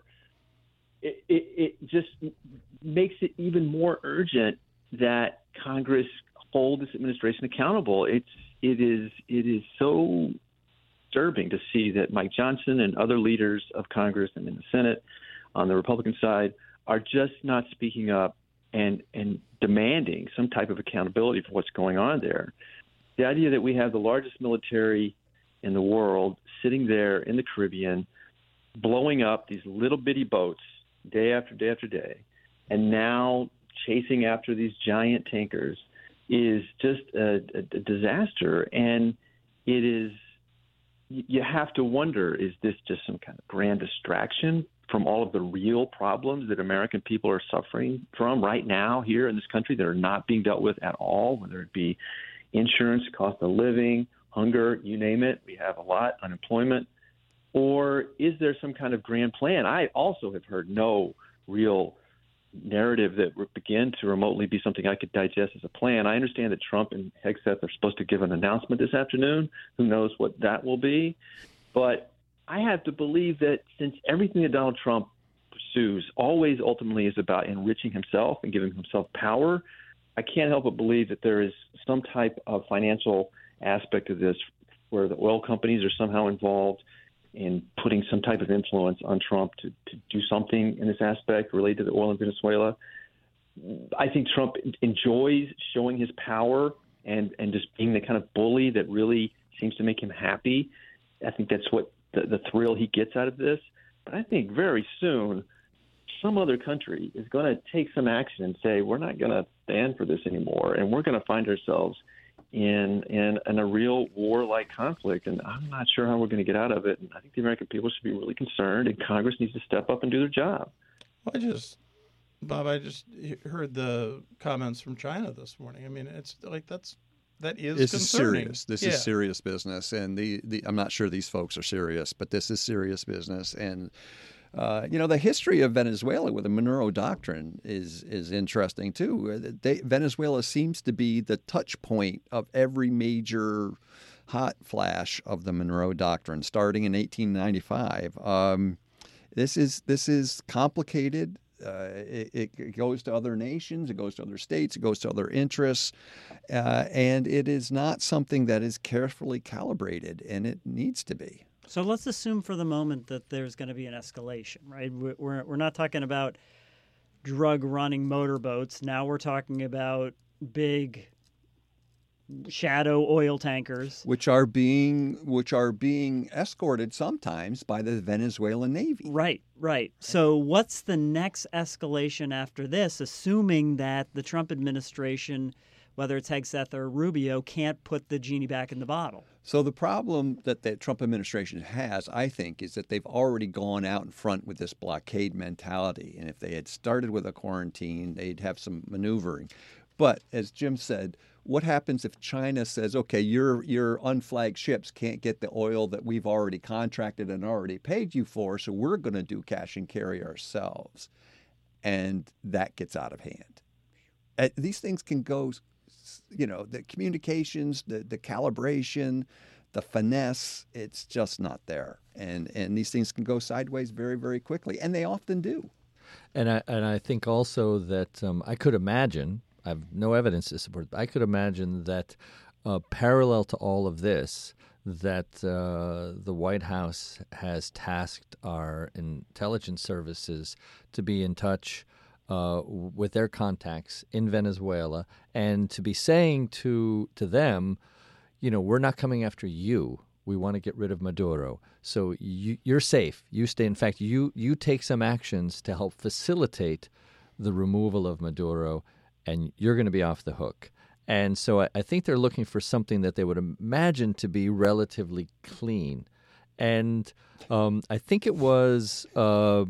it, it, it just makes it even more urgent that Congress hold this administration accountable. It's it is it is so disturbing to see that Mike Johnson and other leaders of Congress and in the Senate on the Republican side are just not speaking up and and demanding some type of accountability for what's going on there. The idea that we have the largest military in the world sitting there in the Caribbean, blowing up these little bitty boats day after day after day, and now chasing after these giant tankers is just a, a, a disaster. And it is, you have to wonder, is this just some kind of grand distraction from all of the real problems that American people are suffering from right now here in this country that are not being dealt with at all, whether it be insurance, cost of living, hunger, you name it. We have a lot, unemployment. Or is there some kind of grand plan? I also have heard no real narrative that would begin to remotely be something I could digest as a plan. I understand that Trump and Hegseth are supposed to give an announcement this afternoon. Who knows what that will be? But I have to believe that since everything that Donald Trump pursues always ultimately is about enriching himself and giving himself power, I can't help but believe that there is some type of financial aspect of this where the oil companies are somehow involved in putting some type of influence on Trump to, to do something in this aspect related to the oil in Venezuela. I think Trump enjoys showing his power and, and just being the kind of bully that really seems to make him happy. I think that's what the, the thrill he gets out of this. But I think very soon some other country is going to take some action and say, we're not going to stand for this anymore, and we're going to find ourselves in, in in a real war-like conflict, and I'm not sure how we're going to get out of it. And I think the American people should be really concerned, and Congress needs to step up and do their job. I just, Bob, I just heard the comments from China this morning. I mean, it's like that's that is this concerning. is serious. This yeah. is serious business, and the, the I'm not sure these folks are serious, but this is serious business. And Uh, you know, the history of Venezuela with the Monroe Doctrine is is interesting, too. They, Venezuela seems to be the touch point of every major hot flash of the Monroe Doctrine, starting in eighteen ninety-five. Um, this is this is complicated. Uh, it, it goes to other nations. It goes to other states. It goes to other interests. Uh, and it is not something that is carefully calibrated, and it needs to be. So let's assume for the moment that there's going to be an escalation, right? We're we're not talking about drug-running motorboats. Now we're talking about big shadow oil tankers, which are being which are being escorted sometimes by the Venezuelan Navy. Right, right. So what's the next escalation after this, assuming that the Trump administration, whether it's Hegseth or Rubio, can't put the genie back in the bottle? So the problem that the Trump administration has, I think, is that they've already gone out in front with this blockade mentality. And if they had started with a quarantine, they'd have some maneuvering. But as Jim said, what happens if China says, okay, your your unflagged ships can't get the oil that we've already contracted and already paid you for, so we're going to do cash and carry ourselves. And that gets out of hand. Uh, these things can go, you know, the communications, the, the calibration, the finesse, it's just not there. And, and these things can go sideways very, very quickly. And they often do. And I and I think also that um, I could imagine, I have no evidence to support it, but I could imagine that uh, parallel to all of this, that uh, the White House has tasked our intelligence services to be in touch uh, with their contacts in Venezuela and to be saying to to them, you know, we're not coming after you. We want to get rid of Maduro. So you, you're safe. You stay. In fact, you you take some actions to help facilitate the removal of Maduro, and you're going to be off the hook. And so I, I think they're looking for something that they would imagine to be relatively clean. And um, I think it was uh,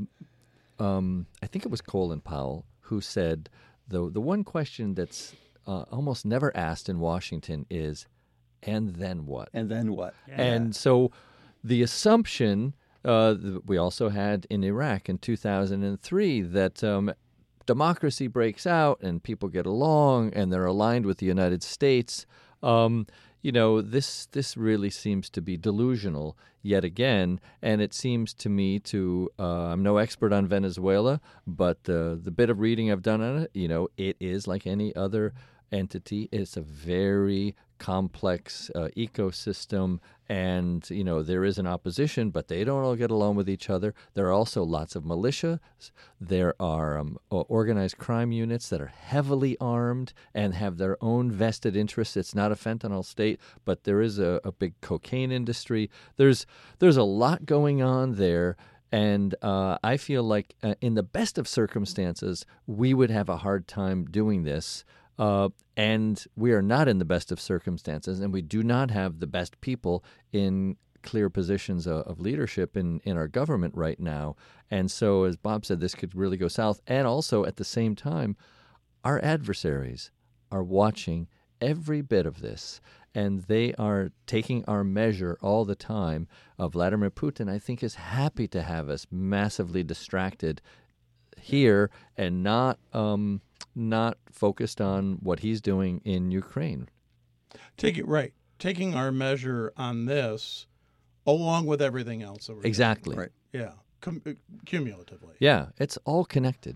um, I think it was Colin Powell who said the the one question that's uh, almost never asked in Washington is, and then what? And then what? Yeah. And so the assumption uh, th- we also had in Iraq in two thousand three that um, democracy breaks out and people get along and they're aligned with the United States. Um, you know, this this really seems to be delusional yet again, and it seems to me to uh, I'm no expert on Venezuela, but uh, the bit of reading I've done on it, you know, it is like any other entity. It's a very complex uh, ecosystem, and you know there is an opposition, but they don't all get along with each other. There are also lots of militias. There are um, organized crime units that are heavily armed and have their own vested interests. It's not a fentanyl state, but there is a, a big cocaine industry. There's there's a lot going on there. And uh, I feel like uh, in the best of circumstances, we would have a hard time doing this. Uh, and we are not in the best of circumstances, and we do not have the best people in clear positions of, of leadership in, in our government right now. And so, as Bob said, this could really go south. And also, at the same time, our adversaries are watching every bit of this, and they are taking our measure all the time. Uh, Vladimir Putin, I think, is happy to have us massively distracted here and not um, not focused on what he's doing in Ukraine. Take it right. Taking our measure on this, along with everything else. That we're Exactly. Right. doing. Yeah. Com- uh, cumulatively. Yeah, it's all connected.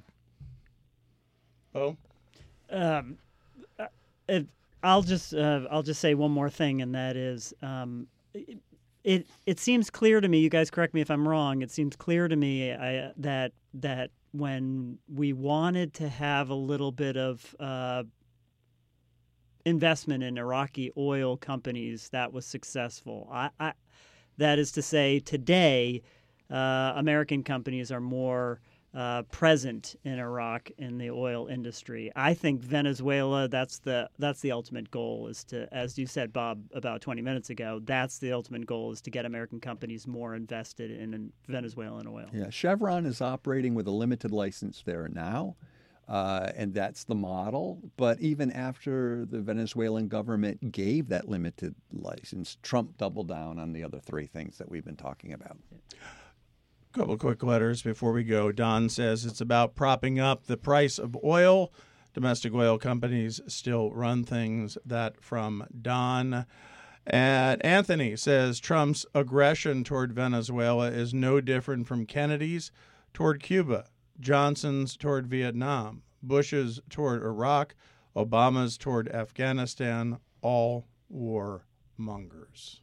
Oh. Um, uh, it, I'll just uh, I'll just say one more thing, and that is, um, it, it it seems clear to me. You guys correct me if I'm wrong. It seems clear to me I, that that when we wanted to have a little bit of uh, investment in Iraqi oil companies, that was successful. I, I, that is to say, today, uh, American companies are more uh, present in Iraq in the oil industry. I think Venezuela, that's the that's the ultimate goal, is to, as you said, Bob, about twenty minutes ago, that's the ultimate goal, is to get American companies more invested in, in Venezuelan oil. Yeah, Chevron is operating with a limited license there now, uh, and that's the model. But even after the Venezuelan government gave that limited license, Trump doubled down on the other three things that we've been talking about. Couple of quick letters before we go. Don says it's about propping up the price of oil. Domestic oil companies still run things. That from Don. And Anthony says Trump's aggression toward Venezuela is no different from Kennedy's toward Cuba, Johnson's toward Vietnam, Bush's toward Iraq, Obama's toward Afghanistan, all war mongers.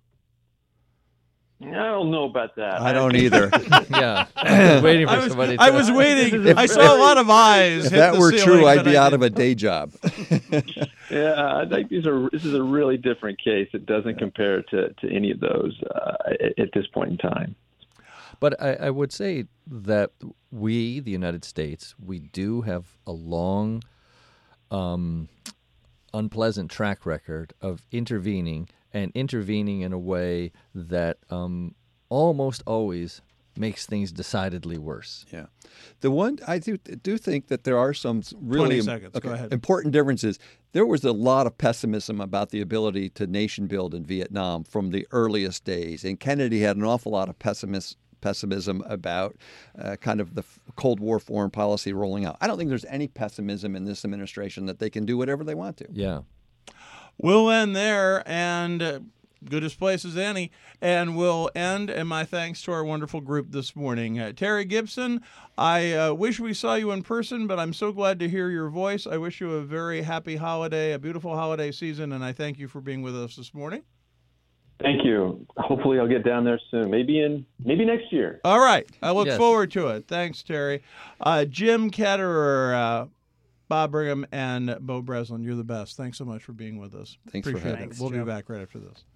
I don't know about that. I don't either. Yeah, I was waiting for I was, somebody. I to... was waiting. I saw a lot of eyes. If hit that the were ceiling, true, I'd but be I out of didn't. a day job. Yeah, I think these are. This is a really different case. It doesn't compare to, to any of those uh, at, at this point in time. But I, I would say that we, the United States, we do have a long, um, unpleasant track record of intervening and intervening in a way that um, almost always makes things decidedly worse. Yeah. The one, I do, do think that there are some really twenty seconds. Go ahead. important differences. There was a lot of pessimism about the ability to nation build in Vietnam from the earliest days. And Kennedy had an awful lot of pessimist, pessimism about uh, kind of the Cold War foreign policy rolling out. I don't think there's any pessimism in this administration that they can do whatever they want to. Yeah. We'll end there, and uh, good as place as any. And we'll end, and my thanks to our wonderful group this morning. Uh, Terry Gibson, I uh, wish we saw you in person, but I'm so glad to hear your voice. I wish you a very happy holiday, a beautiful holiday season, and I thank you for being with us this morning. Thank you. Hopefully I'll get down there soon. Maybe in maybe next year. All right. I look Yes. forward to it. Thanks, Terry. Uh, Jim Ketterer, uh, Bob Brigham, and Bo Breslin, you're the best. Thanks so much for being with us. Thanks for Appreciate having it. us. We'll Thanks, be Joe. back right after this.